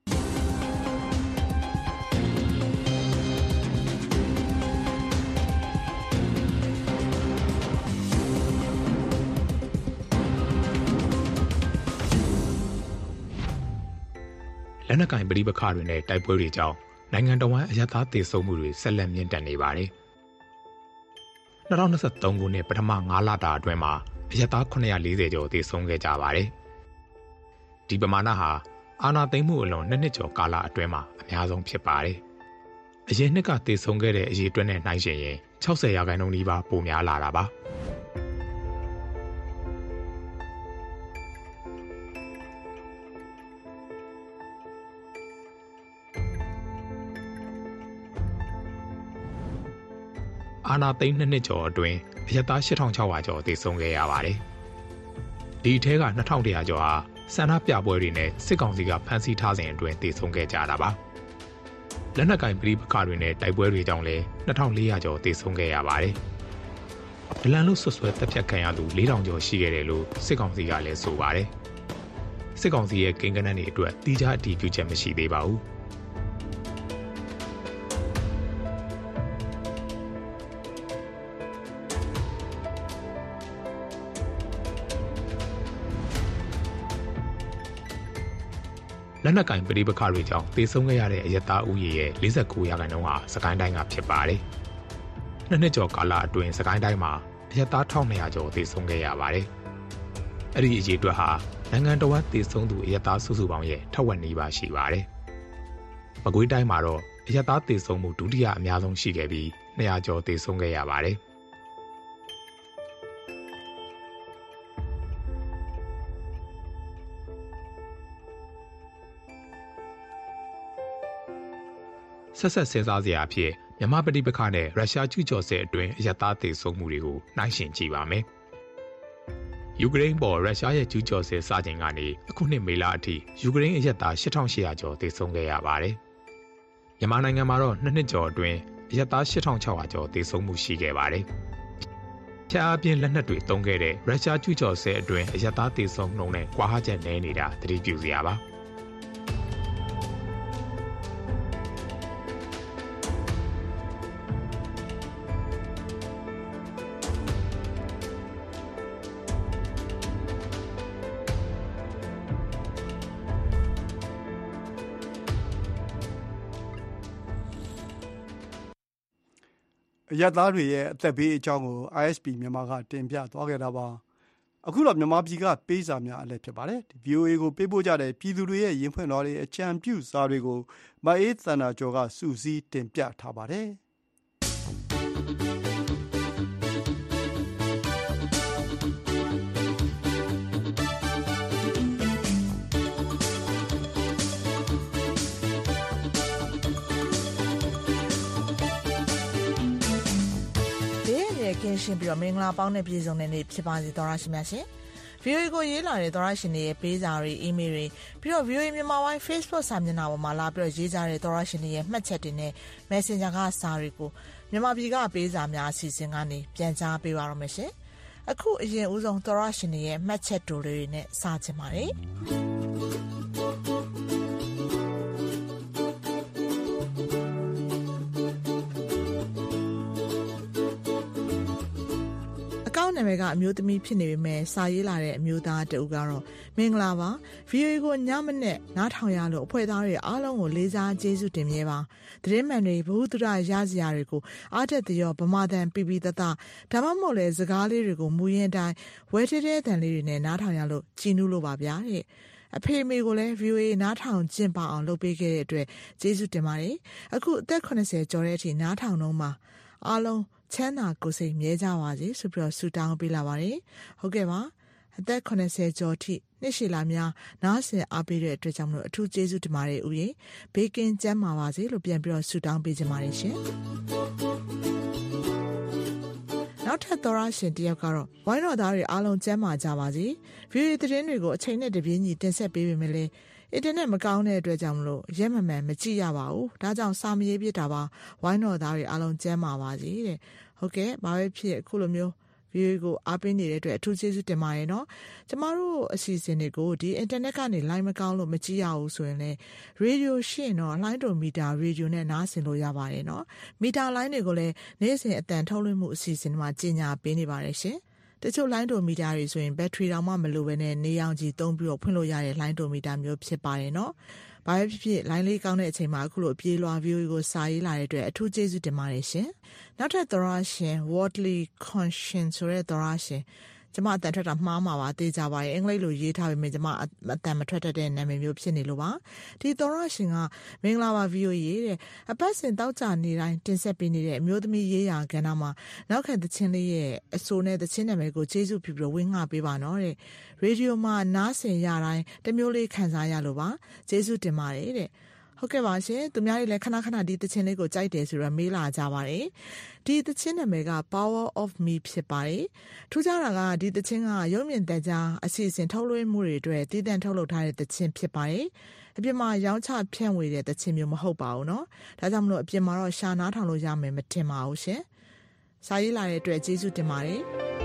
လက်နက်ကင်ပဋိပက္ခတွေနဲ့တိုက်ပွဲတွေကြောင့်နိုင်ငံတော်ဝန်အရသာသေဆုံးမှုတွေဆက်လက်မြင့်တက်နေပါတယ်။2023ခုနှစ်ပထမ9လတာအတွင်းမှာအရသာ940ကျော်သေဆုံးခဲ့ကြပါတယ်။ဒီပမာဏဟာအာဏာသိမ်းမှုအလွန်2နှစ်ကျော်ကာလအတွင်းမှာအများဆုံးဖြစ်ပါတယ်။အရင်နှစ်ကသေဆုံးခဲ့တဲ့အရေအတွက်နဲ့နှိုင်းယှဉ်ရင်60%နီးပါးပိုများလာတာပါ။အာဏာသိမ်း2နှစ်ကျော်အတွင်းအရသား8600ကျော်သေဆုံးခဲ့ရပါတယ်။ဒီအထဲက2100ကျော်ဟာဆန္ဒပြပွဲတွေနဲ့စစ်ကောင်စီကဖမ်းဆီးထားစဉ်အတွင်းသေဆုံးခဲ့ကြတာပါ။လက်နက်ကင်ပရိပခတွေနဲ့တိုက်ပွဲတွေကြောင့်လည်း2400ကျော်သေဆုံးခဲ့ရပါတယ်။ဒလန်လို့ဆွဆွဲတပ်ဖြတ်ခံရသူ4000ကျော်ရှိခဲ့တယ်လို့စစ်ကောင်စီကလည်းဆိုပါတယ်။စစ်ကောင်စီရဲ့ကိန်းဂဏန်းတွေအတွက်တိကျအတည်ပြုချက်မရှိသေးပါဘူး။လက်နက်ကင်ပရိပခတွေကြောင့်သေဆုံးခဲ့ရတဲ့အရတားဦးရေရဲ့49%ဟာစကိုင်းတိုင်းကဖြစ်ပါတယ်။နှစ်ကျော်ကာလအတွင်းစကိုင်းတိုင်းမှာအရတား1200ကျော်သေဆုံးခဲ့ရပါတယ်။အဲ့ဒီအရေအတွက်ဟာနိုင်ငံတော်ကသေဆုံးသူအရတားစုစုပေါင်းရဲ့ထက်ဝက်နီးပါးရှိပါတယ်။မကွေးတိုင်းမှာတော့အရတားသေဆုံးမှုဒုတိယအများဆုံးရှိခဲ့ပြီး200ကျော်သေဆုံးခဲ့ရပါတယ်။ဆက်ဆက်စဉ်းစားစရာအဖြစ်မြန်မာပဋိပက္ခနဲ့ရုရှားကျူးကျော်စစ်အတွင်းအရတားသေဆုံးမှုတွေကိုနှိုင်းယှဉ်ကြည့်ပါမယ်။ယူကရိန်းပေါ်ရုရှားရဲ့ကျူးကျော်စစ်စတင်ကနေအခုနှစ်မေလအထိယူကရိန်းအရတား8800ကျော်သေဆုံးခဲ့ရပါတယ်။မြန်မာနိုင်ငံမှာတော့နှစ်ကျော်အတွင်းအရတား8600ကျော်သေဆုံးမှုရှိခဲ့ပါတယ်။ခြားအပြင်လက်နက်တွေတုံးခဲ့တဲ့ရုရှားကျူးကျော်စစ်အတွင်းအရတားသေဆုံးနှုန်းနဲ့ကွာဟချက်နည်းနေတာသတိပြုစရာပါ။အရပ်သားတွေရဲ့အသက်ဘေးအကြောင်းကို ISP မြန်မာကတင်ပြသွားခဲ့တာပါ။အခုတော့မြန်မာပြည်ကပေးစာများအလဲဖြစ်ပါတယ်။ VOA ကိုပေးပို့ကြတဲ့ပြည်သူတွေရဲ့ရင်ဖွင့်တော်တွေအကြံပြုစာတွေကိုမအေးသန္တာကျော်ကစုစည်းတင်ပြထားပါတယ်။ကင်းရှင်းပြီးတော့မင်္ဂလာပေါင်းနဲ့ပြည်စုံတဲ့နေ့ဖြစ်ပါစေသောရရှိမြရှင် VOA ကိုရေးလာတဲ့သောရရှင်တွေရဲ့ပေးစာတွေ email တွေပြီးတော့ VOA မြန်မာဝိုင်း Facebook စာမျက်နှာပေါ်မှာလာပြီးတော့ရေးကြတဲ့သောရရှင်တွေရဲ့မှတ်ချက်တွေနဲ့ Messenger ကစာတွေကိုမြန်မာပြည်ကပေးစာများအစီအစဉ်ကနေပြန်ကြားပေးပါရမယ်ရှင်အခုအရင်ဦးဆုံးသောရရှင်တွေရဲ့မှတ်ချက်တိုလေးတွေနဲ့စချင်ပါတယ်နာမည်ကအမျိုးသမီးဖြစ်နေပေမဲ့စာရေးလာတဲ့အမျိုးသားတဦးကတော့မင်္ဂလာပါ VOA ကိုညမနဲ့နားထောင်ရလို့အဖွဲ့သားတွေအားလုံးကိုလေးစားကျေးဇူးတင်မြဲပါသတင်းမှန်တွေဘဝတုဒရရစရာတွေကိုအားတက်တရောဗမာတန်ပြပြတတဒါမှမဟုတ်လေစကားလေးတွေကိုမူရင်းတိုင်းဝဲတဲတဲတန်လေးတွေနဲ့နားထောင်ရလို့ကြည်နူးလို့ပါဗျာတဲ့အဖေမေကိုလည်း VOA နားထောင်ကျင့်ပါအောင်လုပ်ပေးခဲ့တဲ့အတွက်ကျေးဇူးတင်ပါတယ်အခုအသက်80ကျော်တဲ့အထိနားထောင်တော့မှာအားလုံးချမ်းသာကိုယ်စိတ်မြဲကြပါစေဆိုပြီးတော့ဆုတောင်းပေးလာပါတယ်ဟုတ်ကဲ့ပါအသက်80ကျော်ထိနှစ်ရှည်လာများနားဆင်အားပေးတဲ့အတွက်ကြောင့်မလို့အထူးကျေးဇူးတင်ပါတယ်ဦးရေဘေးကင်းကျန်းမာပါစေလို့ပြန်ပြီးတော့ဆုတောင်းပေးကြပါတယ်ရှင်နောက်ထပ်သောရရှင်တယောက်ကတော့ဝိုင်းတော်သားတွေအားလုံးကျန်းမာကြပါစေ VOA သတင်းတွေကိုအချိန်နဲ့တပြေးညီတင်ဆက်ပေးပေမဲ့လည်းအင်တာနက်မကောင်းတဲ့အတွက်ကြောင့်မလို့ရဲမှန်မှန်မကြည့်ရပါဘူးဒါကြောင့်စာမရေးပြတာပါဝိုင်းတော်သားတွေအားလုံးကျန်းမာပါစေတဲ့ဟုတ်ကဲ့ဘာပဲဖြစ်အခုလိုမျိုး VOA ကိုအားပေးနေတဲ့အတွက်အထူးကျေးဇူးတင်ပါတယ်နော်ကျမတို့အစီအစဉ်တွေကိုဒီအင်တာနက်ကနေ line မကောင်းလို့မကြည့်ရဘူးဆိုရင်လည်း radio ရှိရင်တော့ line တို့မီတာ radio နဲ့နားဆင်လို့ရပါတယ်နော်မီတာ line တွေကိုလည်းနေ့စဉ်အတန်ထုတ်လွှင့်မှုအစီအစဉ်မှာကြီးညာပေးနေပါတယ်ရှင်တချို့ line တို့မီတာတွေဆိုရင်ဘက်ထရီတောင်မှမလိုဘဲနဲ့နေရောင်ခြည်သုံးပြီးတော့ဖွင့်လို့ရတဲ့ line တို့မီတာမျိုးဖြစ်ပါတယ်နော်ဘာပဲဖြစ်ဖြစ် line လေးကောင်းတဲ့အချိန်မှာအခုလိုအပြေးလွှာ view ကိုစာရေးလာတဲ့အတွက်အထူးကျေးဇူးတင်ပါတယ်ရှင်နောက်ထပ်သောရရှင် Worldly Conscience ဆိုတဲ့သောရရှင်ကျမအတန်ထွက်တာမှားမှာပါသိကြပါရဲ့အင်္ဂလိပ်လိုရေးထားပေမဲ့ကျမအတန်မထွက်တတ်တဲ့နာမည်မျိုးဖြစ်နေလို့ပါဒီသောရရှင်ကမင်္ဂလာပါ view ရေးတဲ့အပတ်စဉ်တောက်ကြနေတိုင်းတင်ဆက်ပေးနေတဲ့အမျိုးသမီးရေးရာကဏ္ဍမှာနောက်ခံသချင်းလေးရဲ့အဆိုနဲ့သချင်းနာမည်ကိုကျေးဇူးပြုပြီးဝင်းငှပေးပါနော်တဲ့ရေဒီယိုမှာနားဆင်ရတိုင်းတမျိုးလေးခံစားရလို့ပါကျေးဇူးတင်ပါတယ်တဲ့ဟုတ်ကဲ့ပါရှင်သူများတွေလည်းခဏခဏဒီသချင်းလေးကိုကြိုက်တယ်ဆိုတော့မေးလာကြပါတယ်ဒီသချင်းနာမည်က Power of Me ဖြစ်ပါတယ်ထူးခြားတာကဒီသချင်းကရုပ်မြင်သံကြားအစီအစဉ်ထုတ်လွှင့်မှုတွေအတွက်တည်တံ့ထုတ်လုပ်ထားတဲ့သချင်းဖြစ်ပါတယ်အပြင်မှာရောင်းချဖြန့်ဝေတဲ့တခြင်းမျိုးမဟုတ်ပါဘူးနော်ဒါကြောင့်မလို့အပြင်မှာတော့ရှာနားထောင်လို့ရမယ်မထင်ပါဘူးရှင်စာရေးလာတဲ့အတွက်ကျေးဇူးတင်ပါတယ်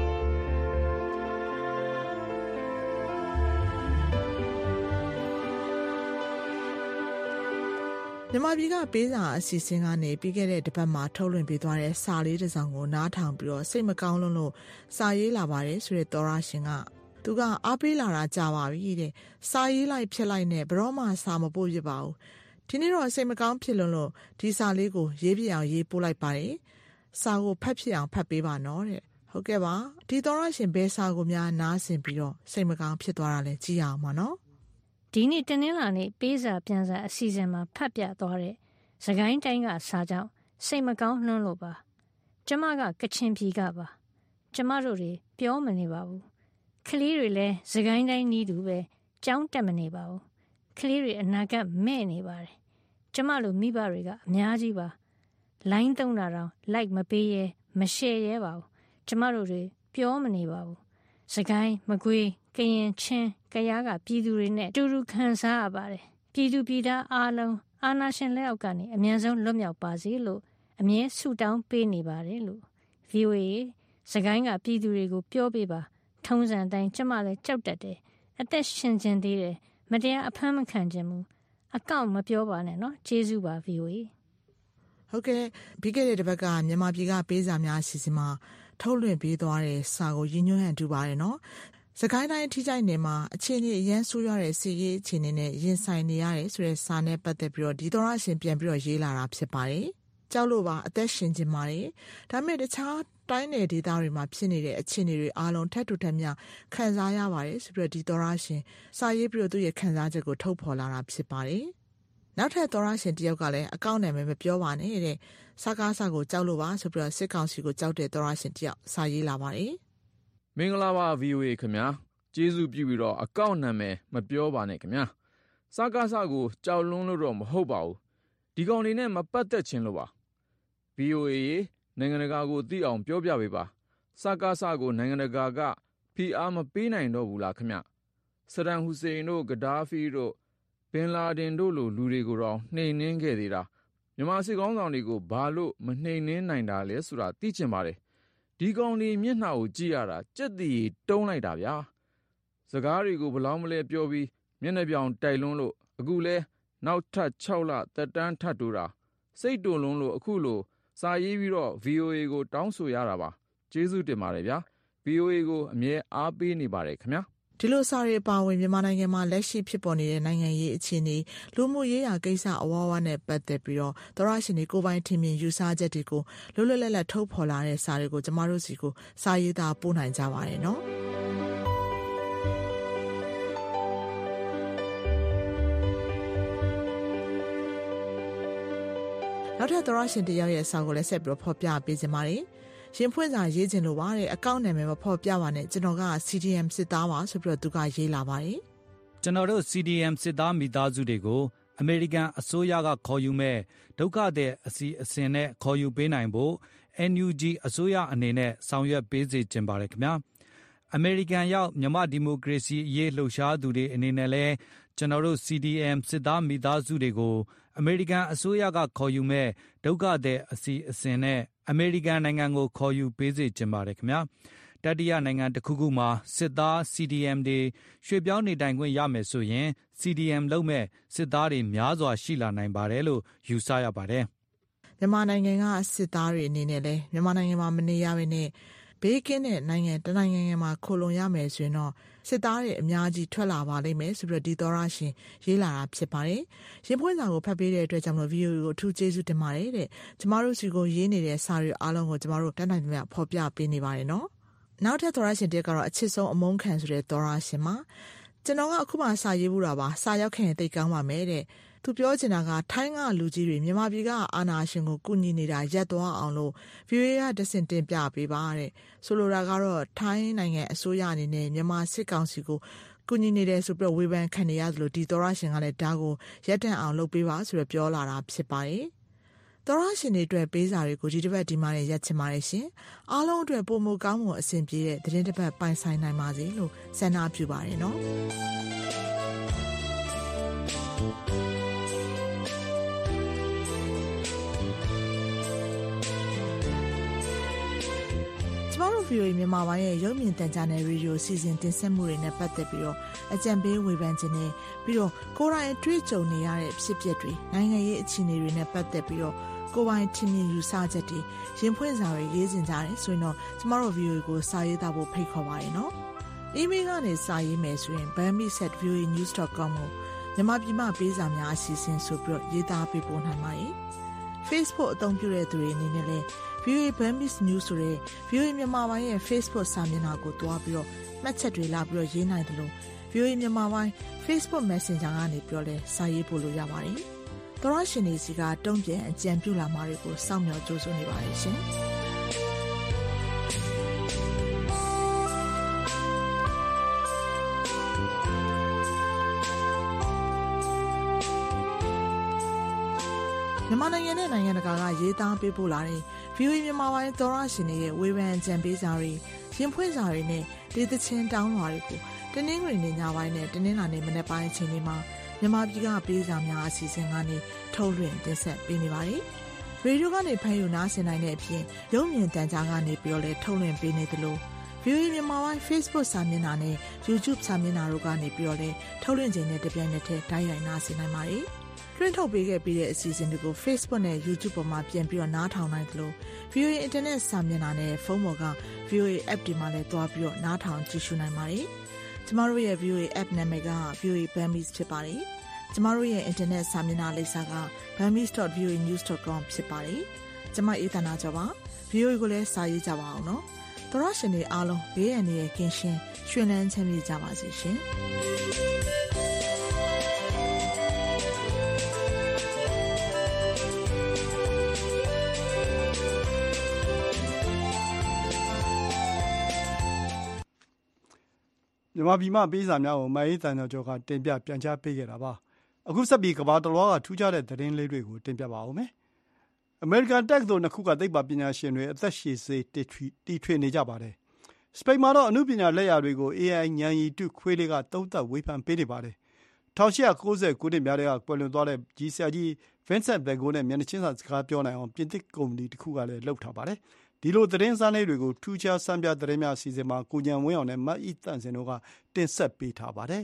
မြန်မာပြည်ကပေးစာအစီအစဉ်ကနေပြီးခဲ့တဲ့တစ်ပတ်မှာထုတ်လွှင့်ပေးသွားတဲ့စာလေးတစ်စောင်ကိုနားထောင်ပြီးတော့စိတ်မကောင်းလို့စာရေးလာပါတယ်ဆိုတဲ့သောရရှင်ကသူကအားပေးလာတာကြာပါပြီတဲ့စာရေးလိုက်ဖြစ်လိုက်နဲ့ဘရောမှစာမပို့ဖြစ်ပါဘူးဒီနေ့တော့စိတ်မကောင်းဖြစ်လို့ဒီစာလေးကိုရေးပြအောင်ရေးပို့လိုက်ပါတယ်စာကိုဖတ်ဖြစ်အောင်ဖတ်ပေးပါနော်တဲ့ဟုတ်ကဲ့ပါဒီသောရရှင်ဘယ်စာကိုများနားဆင်ပြီးတော့စိတ်မကောင်းဖြစ်သွားတာလဲကြည့်ရအောင်ပါနော်ဒီနေ့တနင်္လာနေ့ပေးစာပြန်စာအစီအစဉ်မှာဖတ်ပြသွားတဲ့စကိုင်းတိုင်းကစာကြောင့်စိတ်မကောင်းနှွန်းလို့ပါကျမကကချင်ပြည်ကပါကျမတို့တွေပြောမနေပါဘူးကလေးတွေလည်းစကိုင်းတိုင်းနီးတူပဲကြောင်းတက်မနေပါဘူးကလေးတွေအနာဂတ်မဲ့နေပါတယ်ကျမတို့မိဘတွေကအများကြီးပါလိုင်းသုံးတာတော့လိုက်မပေးရဲမရှယ်ရဲပါဘူးကျမတို့တွေပြောမနေပါဘူးစကိုင်းမကွေးကရင်ချင်းကယားကပြည်သူတွေနဲ့တူတူခံစားရပါတယ်ပြည်သူပြည်သားအားလုံးအာဏာရှင်လက်အောက်ကနေအမြန်ဆုံးလွတ်မြောက်ပါစေလို့အမြဲဆုတောင်းပေးနေပါတယ်လို့ VOA စကိုင်းကပြည်သူတွေကိုပြောပေးပါထုံးစံတိုင်းကျမလည်းကြောက်တတ်တယ်အသက်ရှင်ခြင်းသေးတယ်မတရားအဖမ်းမခံခြင်းဘူးအကောင့်မပြောပါနဲ့နော်ကျေးဇူးပါ VOA ဟုတ်ကဲ့ပြီးခဲ့တဲ့တစ်ပတ်ကမြန်မာပြည်ကပေးစာများအစီအစဉ်မှာထုတ်လွှင့်ပေးသွားတဲ့စာကိုရည်ညွှန်းဟန်တူပါတယ်နော်စကိုင်းတိုင်းအထိကျိုက်နယ်မှာအခြေအနေအရန်ဆိုးရွားတဲ့စီးရေးအခြေအနေနဲ့ရင်ဆိုင်နေရတယ်ဆိုတဲ့စာနဲ့ပတ်သက်ပြီးတော့ဒီသောရရှင်ပြန်ပြီးတော့ရေးလာတာဖြစ်ပါတယ်ကြောက်လို့ပါအသက်ရှင်ခြင်းပါတယ်ဒါပေမဲ့တခြားတိုင်းနယ်ဒေသတွေမှာဖြစ်နေတဲ့အခြေအနေတွေအားလုံးထပ်တူထပ်မြခံစားရပါတယ်ဆိုပြီးတော့ဒီသောရရှင်စာရေးပြီးတော့သူ့ရဲ့ခံစားချက်ကိုထုတ်ဖော်လာတာဖြစ်ပါတယ်နောက်ထပ်သောရရှင်တယောက်ကလည်းအကောင့်နာမည်မပြောပါနဲ့တဲ့စာကားစာကိုကြောက်လို့ပါဆိုပြီးတော့စစ်ကောင်စီကိုကြောက်တဲ့သောရရှင်တယောက်စာရေးလာပါတယ်မင်္ဂလာပါ VOA ခင်ဗျာကျေးဇူးပြုပြီးတော့အကောင့်နာမည်မပြောပါနဲ့ခင်ဗျာစာကားစာကိုကြောက်လွန်းလို့တော့မဟုတ်ပါဘူးဒီကောင်လေးနဲ့မပတ်သက်ခြင်းလို့ပါ VOA နိုင်ငံတကာကိုသိအောင်ပြောပြပေးပါစာကားစာကိုနိုင်ငံတကာကဖိအားမပေးနိုင်တော့ဘူးလားခင်ဗျဆဒမ်ဟူစိန်တို့ဂဒါဖီတို့ဘင်လာဒင်တို့လိုလူတွေကိုတော့နှိမ်နင်းခဲ့သေးတာမြန်မာစစ်ကောင်းဆောင်တွေကိုဘာလို့မနှိမ်နင်းနိုင်တာလဲဆိုတာသိချင်ပါတယ်ဒီကောင်လေးမျက်နှာကိုကြည့်ရတာကြက်တီတုံးလိုက်တာဗျာစကားတွေကိုဘလောင်းမလဲပြောပြီးမျက်နှာပြောင်တိုက်လွန်းလို့အခုလဲနောက်ထပ်6လသက်တမ်းထပ်တိုးတာစိတ်တုန်လွန်းလို့အခုလိုစာရေးပြီးတော့ VOA ကိုတောင်းဆိုရတာပါကျေးဇူးတင်ပါတယ်ဗျာ VOA ကိုအမြဲအားပေးနေပါတယ်ခင်ဗျာဒီလိုစာရေးပါဝင်မြန်မာနိုင်ငံမှာလက်ရှိဖြစ်ပေါ်နေတဲ့နိုင်ငံရေးအခြေအနေလူမှုရေးရာကိစ္စအဝါဝါနဲ့ပတ်သက်ပြီးတော့သောရရှင်တွေကိုပိုင်ထင်မြင်ယူဆချက်တွေကိုလွတ်လွတ်လပ်လပ်ထုတ်ဖော်လာတဲ့စာတွေကိုကျမတို့စီကိုစာရေးသားပို့နိုင်ကြပါတယ်နော်နောက်ထပ်သောရရှင်တယောက်ရဲ့စာကိုလည်းဆက်ပြီးတော့ဖော်ပြပေးကြပါမယ်ရင်ဖွင့်စာရေးခြင်းလို့ပါတဲ့အကောင့်နာမည်မဖော်ပြပါနဲ့ကျွန်တော်က CDM စစ်သားပါဆိုပြီးတော့သူကရေးလာပါတယ်ကျွန်တော်တို့ CDM စစ်သားမိသားစုတွေကိုအမေရိကန်အစိုးရကခေါ်ယူမဲ့ဒုက္ခသည်အစီအစဉ်နဲ့ခေါ်ယူပေးနိုင်ဖို့ NUG အစိုးရအနေနဲ့ဆောင်ရွက်ပေးစေချင်ပါတယ်ခင်ဗျာအမေရိကန်ရောက်မြန်မာဒီမိုကရေစီအရေးလှုပ်ရှားသူတွေအနေနဲ့လဲကျွန်တော်တို့ CDM စစ်သားမိသားစုတွေကိုအမေရိကန်အစိုးရကခေါ်ယူမဲ့ဒုက္ခသည်အစီအစဉ်နဲ့အမေရိကန်နိုင်ငံကိုခေါ်ယူပေးစေချင်ပါတယ်ခင်ဗျာတတိယနိုင်ငံတစ်ခုခုမှာစစ်သား CDM တွေရွှေ့ပြောင်းနေထိုင်ခွင့်ရမယ်ဆိုရင် CDM လုပ်မဲ့စစ်သားတွေများစွာရှိလာနိုင်ပါတယ်လို့ယူဆရပါတယ်မြန်မာနိုင်ငံကစစ်သားတွေအနေနဲ့လဲမြန်မာနိုင်ငံမှာမနေရဘဲနဲ့ဘေးကင်းတဲ့နိုင်ငံတနိုင်ငံမှာခိုလုံရမယ်ဆိုရင်တော့စစ်သားတွေအများကြီးထွက်လာပါလိမ့်မယ်ဆိုပြီးတော့ဒီသောရရှင်ရေးလာတာဖြစ်ပါတယ်။ရင်ဖွင့်စာကိုဖတ်ပေးတဲ့အတွက်ကြောင့်မလို့ VOA ကိုအထူးကျေးဇူးတင်ပါတယ်တဲ့။ကျမတို့စီကိုရေးနေတဲ့စာတွေအားလုံးကိုကျမတို့တတ်နိုင်သမျှဖော်ပြပေးနေပါတယ်နော်။နောက်ထပ်သောရရှင်တစ်ကတော့အချစ်ဆုံးအမုန်းခံဆိုတဲ့သောရရှင်မှာကျွန်တော်ကအခုမှစာရေးဘူးတာပါစာရောက်ခင်သိကောင်းပါမယ်တဲ့။သူပြောချင်တာကထိုင်းကလူကြီးတွေမြန်မာပြည်ကအာဏာရှင်ကိုကူညီနေတာရပ်သွားအောင်လို့ VOA ကတဆင့်တင်ပြပေးပါတဲ့ဆိုလိုတာကတော့ထိုင်းနိုင်ငံအစိုးရအနေနဲ့မြန်မာစစ်ကောင်စီကိုကူညီနေတယ်ဆိုပြီးဝေဖန်ခံနေရသလိုဒီသောရရှင်ကလည်းဒါကိုရပ်တန့်အောင်လုပ်ပေးပါဆိုပြီးပြောလာတာဖြစ်ပါတယ်သောရရှင်တွေအတွက်ပေးစာတွေကိုဒီတစ်ပတ်ဒီမှာနဲ့ရပ်ချင်ပါတယ်ရှင်အားလုံးအတွက်ပုံမကောင်းမှုအဆင်ပြေတဲ့သတင်းတစ်ပတ်ပိုင်ဆိုင်နိုင်ပါစေလို့ဆန္ဒပြုပါတယ်နော် VOA မြန်မာပိုင်းရဲ့ရုပ်မြင်သံကြားနယ်ရေဒီယိုစီစဉ်တင်ဆက်မှုတွေနဲ့ပတ်သက်ပြီးတော့အကြံပေးဝေဖန်ခြင်းနဲ့ပြီးတော့ကိုယ်တိုင်တွေ့ကြုံနေရတဲ့ဖြစ်ပျက်တွေနိုင်ငံရေးအခြေအနေတွေနဲ့ပတ်သက်ပြီးတော့ကိုယ်ပိုင်ထင်မြင်ယူဆချက်တွေရင်ဖွင့်စာတွေရေးစင်ကြတယ်ဆိုရင်တော့ကျမတို့ VOA ကိုစာရေးသားဖို့ဖိတ်ခေါ်ပါရနော်။ email ကနေစာရေးမယ်ဆိုရင် bami@voanews.com ကိုမြန်မာပြည်မှာပေးစာများအစီအစဉ်ဆိုပြီးတော့ရေးသားပေးပို့နိုင်ပါတယ်။ Facebook အသုံးပြုတဲ့သူတွေအနေနဲ့လည်း VOA Burmese News ဆိုတဲ့ VOA မြန်မာပိုင်းရဲ့ Facebook စာမျက်နှာကိုတွားပြီးတော့မှတ်ချက်တွေလာပြီးတော့ရေးနိုင်တယ်လို့ VOA မြန်မာပိုင်း Facebook Messenger ကနေပြီးတော့လည်းစာရေးပို့လို့ရပါတယ်။သောရရှင်တွေစီကတုံ့ပြန်အကြံပြုလာမှာတွေကိုစောင့်မျှော်ကြိုးစွနေပါတယ်ရှင်။မြန်မာနိုင်ငံနဲ့နိုင်ငံတကာကရေးသားပေးပို့လာတဲ့ VOA မြန်မာပိုင်းသောရရှင်တွေရဲ့ဝေဖန်ကြံပေးစာတွေရင်ဖွင့်စာတွေနဲ့ဒေသချင်းတောင်းလွှာတွေကိုတနင်္ဂနွေနေ့ညပိုင်းနဲ့တနင်္လာနေ့မနက်ပိုင်းအချိန်တွေမှာမြန်မာပြည်ကပေးစာများအစီအစဉ်ကနေထုတ်လွှင့်တင်ဆက်ပေးနေပါတယ်။ရေဒီယိုကနေဖမ်းယူနားဆင်နိုင်တဲ့အပြင်ရုပ်မြင်သံကြားကနေပြီးတော့လည်းထုတ်လွှင့်ပေးနေသလို VOA မြန်မာပိုင်း Facebook စာမျက်နှာနဲ့ YouTube စာမျက်နှာတို့ကနေပြီးတော့လည်းထုတ်လွှင့်ခြင်းနဲ့တပြိုင်နက်တည်းတိုက်ရိုက်နားဆင်နိုင်ပါတယ်။တွင်းထုတ်ပေးခဲ့ပြီးတဲ့အစီအစဉ်တွေကို Facebook နဲ့ YouTube ပေါ်မှာပြန်ပြီးတော့နားထောင်နိုင်သလို VOA Internet စာမျက်နှာနဲ့ဖုန်းပေါ်က VOA App တွေမှာလည်းတွားပြီးတော့နားထောင်ကြည့်ရှုနိုင်ပါတယ်။ကျမတို့ရဲ့ VOA App နာမည်က VOA Burmese ဖြစ်ပါတယ်။ကျမတို့ရဲ့ Internet စာမျက်နှာလိပ်စာက burmese.voanews.com ဖြစ်ပါတယ်။ကျမအေးသနာကျော်ပါ။ VOA ကိုလည်းစာရေးကြပါအောင်နော်။သောရရှင်တွေအားလုံးဘေးရန်ရဲ့ကင်းရှင်းရွှင်လန်းချမ်းမြေ့ကြပါစေရှင်။မြန်မာပြည်မှာပေးစာများကိုမိုင်းတန်ကျော်ကတင်ပြပြန်ကြားပေးခဲ့တာပါအခုဆက်ပြီးကဘာတလွားကထူးခြားတဲ့သတင်းလေးတွေကိုတင်ပြပါဦးမယ်အမေရိကန်တက္ကသိုလ်နှစ်ခုကသိပ္ပံပညာရှင်တွေအသက်ရှည်စေတီထွင်နေကြပါတယ်စပိန်မှာတော့အမှုပညာလက်ရာတွေကို AI ဉာဏ်ရည်တုခွေးလေးကသုံးသပ်ဝေဖန်ပေးနေပါတယ်1890ခုနှစ်များတဲ့ကကွယ်လွန်သွားတဲ့ကြီးဆရာကြီး Vincent Van Gogh နဲ့မျက်နှာချင်းစာစကားပြောနိုင်အောင်ပြင်သစ်ကုမ္ပဏီတစ်ခုကလည်းလုပ်ထားပါတယ်ဒီလိုသတင်းစာလေးတွေကိုထူးခြားစမ်းပြသတင်းများအစီအစဉ်မှာကိုဉာဏ်ဝင်းအောင်နဲ့မတ်ဤတန့်စင်တို့ကတင်ဆက်ပေးထားပါတယ်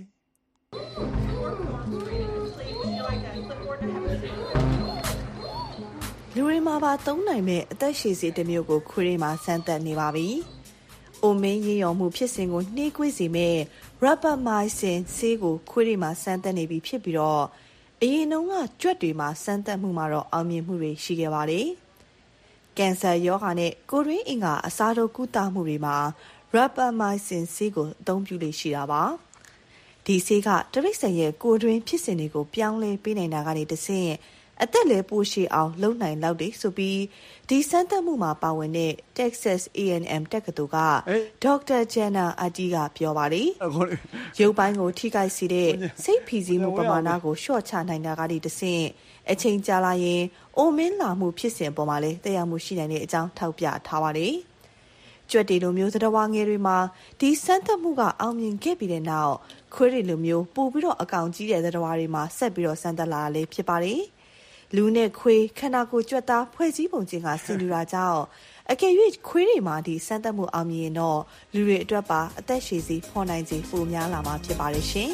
လူတွေမှာပါသုံးနိုင်မဲ့အသက်ရှည်စေတစ်မျိုးကိုခွေးတွေမှာစမ်းသပ်နေပါပြီ။အိုမင်းရေရော်မှုဖြစ်စဉ်ကိုနှေးကွေးစေမဲ့ rubber mycin ဆေးကိုခွေးတွေမှာစမ်းသပ်နေပြီဖြစ်ပြီးတော့အရင်တုန်းကကြွက်တွေမှာစမ်းသပ်မှုမှာတော့အောင်မြင်မှုတွေရှိခဲ့ပါတယ်။ကင်ဆာရောဂါနဲ့ကိုယ်တွင်းအင်္ဂါအစားထိုးကုသမှုတွေမှာ rubber mycin ဆေးကိုအသုံးပြုလေ့ရှိတာပါ။ဒီဆေးကတရိတ်ဆန်ရဲ့ကိုယ်တွင်းဖြစ်စဉ်တွေကိုပြောင်းလဲပေးနိုင်တာကနေတဆင့်အသက်လည်းပိုရှည်အောင်လုပ်နိုင်လောက်တယ်ဆိုပြီးဒီစမ်းသပ်မှုမှာပါဝင်တဲ့ Texas A&M တက္ကသိုလ်ကဒေါက်တာဂျန်နာအတီကပြောပါတယ်ရုပ်ပိုင်းကိုထိခိုက်စေတဲ့စိတ်ဖိစီးမှုပမာဏကိုလျှော့ချနိုင်တာကနေတဆင့်အချိန်ကြာလာရင်အိုမင်းလာမှုဖြစ်စဉ်ပေါ်မှာလည်းသက်ရောက်မှုရှိနိုင်တဲ့အကြောင်းထောက်ပြထားပါတယ်ကြွက်တွေလိုမျိုးသတ္တဝါငယ်တွေမှာဒီစမ်းသပ်မှုကအောင်မြင်ခဲ့ပြီးတဲ့နောက်ခွေးတွေလိုမျိုးပို့ပြီးတော့အကောင်ကြီးတဲ့သတ္တဝါတွေမှာဆက်ပြီးတော့စမ်းသပ်လာတာလည်းဖြစ်ပါတယ်လူနဲ့ခွေးခန္ဓာကိုယ်ကြွက်သားဖွဲ့စည်းပုံချင်းကဆင်တူတာကြောင့်အကယ်၍ခွေးတွေမှာဒီစမ်းသပ်မှုအောင်မြင်ရင်တော့လူတွေအတွက်ပါအသက်ရှည်စေဖော်နိုင်စေပိုများလာမှာဖြစ်ပါတယ်ရှင်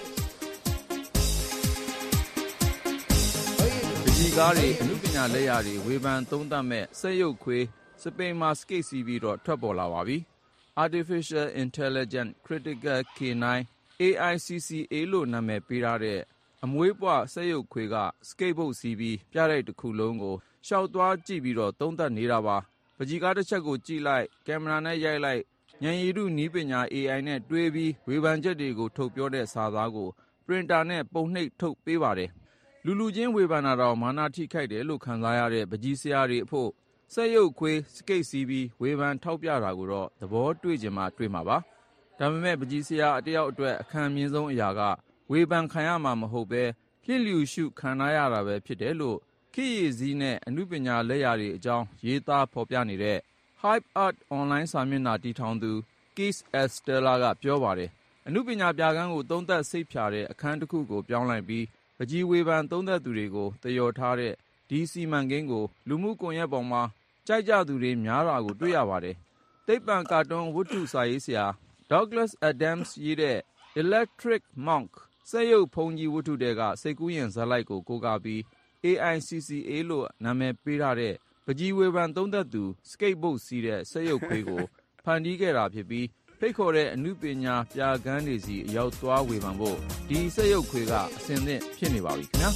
ပကြီးကားတွေအမှုပညာလက်ရာတွေဝေဖန်သုံးသပ်မဲ့စက်ရုပ်ခွေးစပိန်မှာစကိတ်စီးပြီးတော့ထွက်ပေါ်လာပါပြီ Artificial Intelligent Critical K9 AICCA လို့နာမည်ပေးထားတဲ့အမွေးပွားစက်ရုပ်ခွေးကစကိတ်ဘုတ်စီးပြီးပြတိုက်တစ်ခုလုံးကိုရှောက်သွားကြည့်ပြီးတော့သုံးသပ်နေတာပါပကြီးကားတစ်ချက်ကိုကြည့်လိုက်ကင်မရာနဲ့ရိုက်လိုက်ဉာဏ်ရည်တုနည်းပညာ AI နဲ့တွဲပြီးဝေဖန်ချက်တွေကိုထုတ်ပြောတဲ့စာသားကိုပရင်တာနဲ့ပုံနှိပ်ထုတ်ပေးပါတယ်လူချင်းဝေဖန်တာတော့မာနာထိခိုက်တယ်လို့ခံစားရတဲ့ပကြီးဆရာတွေအဖို့စက်ရုပ်ခွေးစကိတ်စီးပြီးဝေဖန်ထောက်ပြတာကိုတော့သဘောတွေ့ချင်မှတွေ့မှာပါဒါပေမဲ့ပကြီးဆရာအတယောက်အတွက်အခမ်းမြင့်ဆုံးအရာကဝေဖန်ခံရမှာမဟုတ်ပဲလျှစ်လျူရှုခံရတာပဲဖြစ်တယ်လို့ခေတ်ရည်စည်းနဲ့အမှုပညာလက်ရာတွေအကြောင်းရေးသားဖော်ပြနေတဲ့ Hype Art Online စာမျက်နှာတည်ထောင်သူ Keith Estella ကပြောပါတယ်အမှုပညာပြခန်းကိုသုံးသပ်စိတ်ဖြာတဲ့အခန်းတစ်ခုကိုပြောင်းလိုက်ပြီးပကြီးဝေဖန်သုံးသပ်သူတွေကိုတယောထားတဲ့ဒီစီမံကိန်းကိုလူမှုကွန်ရက်ပေါ်မှာကြိုက်ကြသူတွေများတာကိုတွေ့ရပါတယ်သိပ္ပံကာတွန်းဝတ္ထုစာရေးဆရာ Douglas Adams ရေးတဲ့ Electric Monk စက်ရုပ်ဖုံးကြီးဝတ္ထုတဲကစိတ်ကူးရင်ဇာတ်လိုက်ကိုကိုးကားပြီး AICCA လို့နာမည်ပေးထားတဲ့ပကြီးဝေဖန်သုံးသပ်သူ skateboard စီးတဲ့စက်ရုပ်ခွေးကိုဖန်တီးခဲ့တာဖြစ်ပြီးဖိတ်ခေါ်တဲ့အမှုပညာပြကန်းတွေစီအရောက်သွားဝေဖန်ဖို့ဒီစက်ရုပ်ခွေးကအဆင်သင့်ဖြစ်နေပါပြီခင်ဗျာ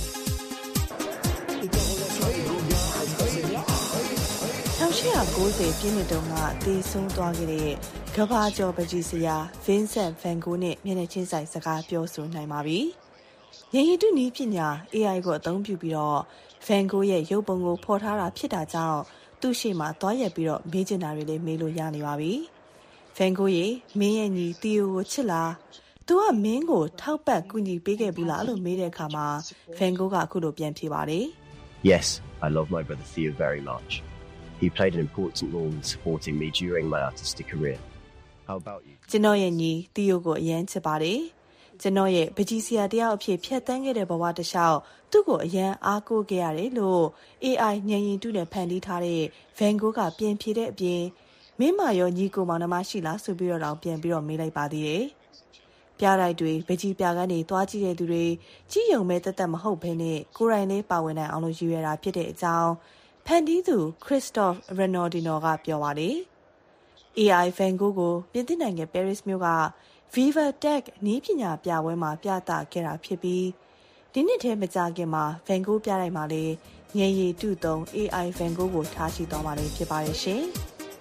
1890 ပြည့်နှစ်တုန်းကတည်ဆုံးသွားခဲ့တဲ့ကမ္ဘာကျော်ပကြီးဆရာ Vincent van Gogh နဲ့မျက်နှာချင်းဆိုင်စကားပြောဆိုနိုင်ပါပြီ။ဉာဏ်ရည်တုနည်းပညာ AI ကိုအသုံးပြုပြီးတော့ Van Gogh ရဲ့ရုပ်ပုံကိုဖော်ထားတာဖြစ်တာကြောင့်သူ့ရှေ့မှာသွားရက်ပြီးတော့မေးချင်တာတွေလည်းမေးလို့ရနေပါပြီ။ Van Gogh ရဲ့မင်းရဲ့ညီတီယိုကိုချစ်လား။ သူကမင်းကိုထောက်ပံ့ကူညီပေးခဲ့ဘူးလားလို့မေးတဲ့အခါမှာ Van Gogh ကအခုလိုပြန်ဖြေပါတယ်။ Yes, I love my brother Theo very much.He played an important role in supporting me during my artistic career. How about you? ကျွန်တော်ရဲ့ညီတီယိုကိုအရန်ချစ်ပါတယ်။ကျွန်တော်ရဲ့ပကြီးဆရာတယောက်အဖြစ်ဖြတ်သန်းခဲ့တဲ့ဘဝတစ်လျှောက်သူ့ကိုအရန်အားကိုးခဲ့ရတယ်လို့ AI ဉာဏ်ရည်တုနဲ့ဖန်တီးထားတဲ့ Van Gogh ကပြန်ဖြေတဲ့အပြင်မင်းမရောညီကိုမောင်နှမရှိလားဆိုပြီးတော့ပြန်ပြီးတော့မေးလိုက်ပါသေးတယ်။ပြတိုက်တွေပကြီးပြကန်းတွေသွားကြည့်တဲ့သူတွေကြီးယုံမဲ့တက်မဟုတ်ဘဲနဲ့ကိုယ်တိုင်လေးပါဝင်နိုင်အောင်လို့ရည်ရွယ်တာဖြစ်တဲ့အကြောင်းဖန်တီးသူ Christophe Renardino ကပြောပါတယ်။ AI Van Gogh ကိုပြင်သစ်နိုင်ငံ Paris မြို့က Viva Tech နည်းပညာပြပွဲမှာပြသခဲ့တာဖြစ်ပြီးဒီနှစ်ထဲမကြာခင်မှာ Van Gogh ပြတိုက်မှာလည်းဉာဏ်ရည်တုသုံး AI Van Gogh ကိုထားရှိသွားမှာဖြစ်ပါတယ်ရှင်။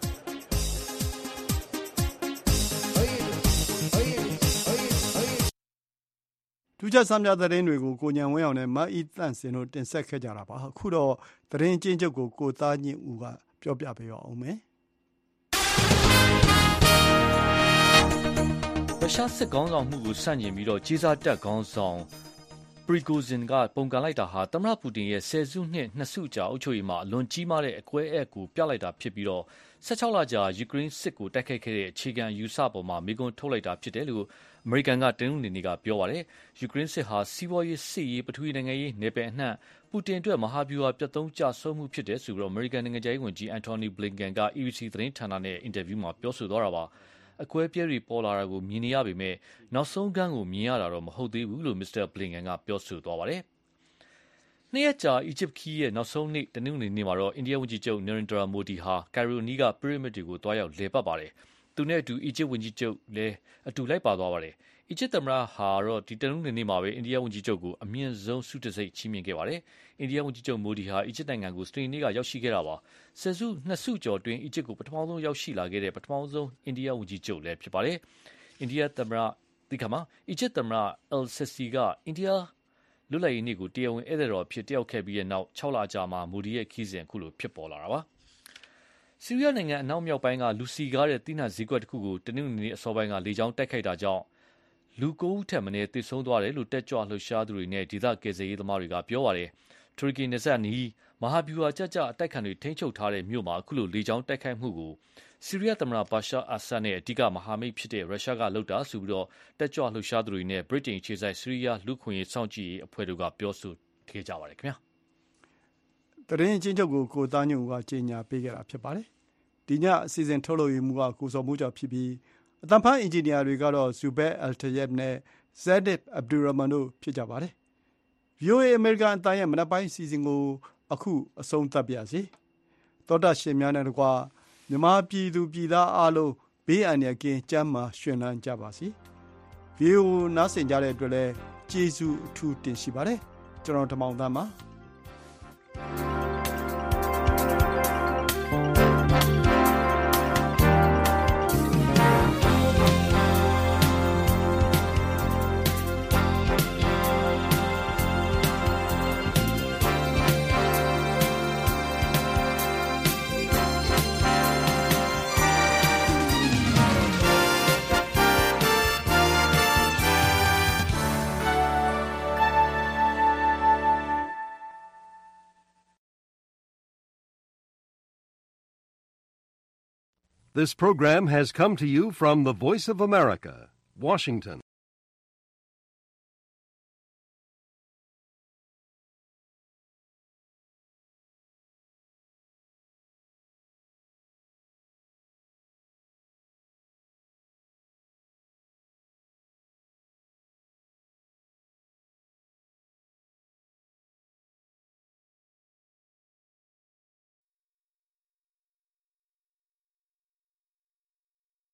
ထူးခြားစမ်းပြသတင်းတွေကိုကိုညံဝင်းအောင်နဲ့မအီသန့်စင်တို့တင်ဆက်ခဲ့ကြတာပါအခုတော့သတင်းချင်းချုပ်ကိုကိုသားညင်ဦးကပြောပြပေးပါဦးမယ်ရုရှားစစ်ကောင်းဆောင်မှုကိုဆန့်ကျင်ပြီးတော့ကြေးစားတက်ကောင်းဆောင်ပရီဂိုဇင်ကပုံကန်လိုက်တာဟာသမ္မတပူတင်ရဲ့ဆယ်စုနှစ်နှစ်စုကြာအုပ်ချုပ်ရေးမှာအလွန်ကြီးမားတဲ့အကွဲအက်ကိုပြလိုက်တာဖြစ်ပြီးတော့16လကြာယူကရိန်းစစ်ကိုတိုက်ခိုက်ခဲ့တဲ့အခြေခံယူဆပေါ်မှာမိကွန်းထုတ်လိုက်တာဖြစ်တယ်လို့အမေရိကန်ကတင်းနှုန်းနေကပြောပါတယ်ယူကရိန်းစစ်ဟာစီးပွားရေးစစ်ရေးပထဝီနိုင်ငံရေးနယ်ပယ်အနှံ့ပူတင်အတွက်မဟာဗျူဟာပြတ်သုံးကြဆုံးမှုဖြစ်တယ်ဆိုပြီးတော့အမေရိကန်နိုင်ငံခြားရေးဝန်ကြီးအန်တိုနီဘလင်ကန်က ABC သတင်းဌာနနဲ့အင်တာဗျူးမှာပြောဆိုသွားတာပါအကွဲပြဲတွေပေါ်လာတာကိုမြင်နေရပေမဲ့နောက်ဆုံးကန်းကိုမြင်ရတာတော့မဟုတ်သေးဘူးလို့မစ္စတာဘလင်ကန်ကပြောဆိုသွားပါတယ်။နှစ်ရက်ကြာအီဂျစ်ခီးရဲ့နောက်ဆုံးနေ့တနင်္ဂနွေနေ့မှာတော့အိန္ဒိယဝန်ကြီးချုပ်နရင်ဒရာမိုဒီဟာကိုင်ရိုနီးကပရိမစ်တွေကိုတွားရောက်လည်ပတ်ပါတယ်။သူနဲ့အတူအီဂျစ်ဝန်ကြီးချုပ်လည်းအတူလိုက်ပါသွားပါတယ်။အီဂျစ်သမ္မတဟာတော့ဒီတနင်္ဂနွေနေ့မှာပဲအိန္ဒိယဝန်ကြီးချုပ်ကိုအမြင့်ဆုံးဆုတံဆိပ်ချီးမြှင့်ခဲ့ပါတယ်။အိန္ဒိယဝန်ကြီးချုပ်မိုဒီဟာအီဂျစ်နိုင်ငံကိုစနေနေ့ကရောက်ရှိခဲ့တာပါ။ဆယ်စုနှစ်စုကျော်တွင်အီဂျစ်ကိုပထမဆုံးရောက်ရှိလာခဲ့တဲ့ပထမဆုံးအိန္ဒိယဝန်ကြီးချုပ်လည်းဖြစ်ပါတယ်။အိန္ဒိယသမ္မတဒီကမှာအီဂျစ်သမ္မတအယ်ဆစ်စီကအိန္ဒိယလွတ်လပ်ရေးနေ့ကိုတရားဝင်ဧည့်သည်တော်ဖြစ်တယောက်ခဲ့ပြီးတဲ့နောက်6လအကြာမှာမိုဒီရဲ့ခီးစဉ်အခုလိုဖြစ်ပေါ်လာတာပါ။ဆီးရီးယားနိုင်ငံအနောက်မြောက်ပိုင်းကလူစီကားတဲ့တိနဈေးကွက်တစ်ခုကိုတနင်္ဂနွေနေ့အစောပိုင်းကလေကြောင်းတိုက်ခိုက်တာကြောင့်လူ9ဦးထက်မနည်းသေဆုံးသွားတယ်လို့တက်ကြွလှုပ်ရှားသူတွေနဲ့ဒေသကယ်ဆယ်ရေးသမားတွေကပြောပါတယ်။တူရကီနယ်စပ်နီးမဟာဗျူဟာကြကြအတိုက်ခံတွေထိန်းချုပ်ထားတဲ့မြို့မှာအခုလိုလေကြောင်းတိုက်ခိုက်မှုကိုဆီးရီးယားသမ္မတဘာရှာအာဆတ်နဲ့အဓိကမဟာမိတ်ဖြစ်တဲ့ရုရှားကလုပ်တာဆိုပြီးတော့တက်ကြွလှုပ်ရှားသူတွေနဲ့ဗြိတိန်ခြေစိုက်ဆီးရီးယားလူခွင့်ရေးစောင့်ကြည့်ရေးအဖွဲ့တို့ကပြောဆိုခဲ့ကြပါတယ်ခင်ဗျာ။သတင်းချင်းချုပ်ကိုကိုသားညုံကကြေညာပေးခဲ့တာဖြစ်ပါတယ်။ဒီညအစီအစဉ်ထုတ်လုပ်ရေးမှူးကကိုစော်မိုးကျော်ဖြစ်ပြီးအတန်ဖန်အင်ဂျင်နီယာတွေကတော့ဇူဘဲအယ်တယက်နဲ့ဇက်ဒစ်အဗ်ဒူရမန်တို့ဖြစ်ကြပါတယ်။ VOA အမေရိကန်အတိုင်းရဲ့မနက်ပိုင်းအစီအစဉ်ကိုအခုအဆုံးသတ်ပါစေ။သောတာရှင်များနဲ့တကွမြန်မာပြည်သူပြည်သားအားလုံးဘေးအန္တရာယ်ကင်းကျန်းမာရွှင်လန်းကြပါစေ။ VOA နားဆင်ကြတဲ့အတွက်လည်းကျေးဇူးအထူးတင်ရှိပါတယ်။ကျွန်တော်ထမောင်သန်းပါ။ This program has come to you from the Voice of America, Washington.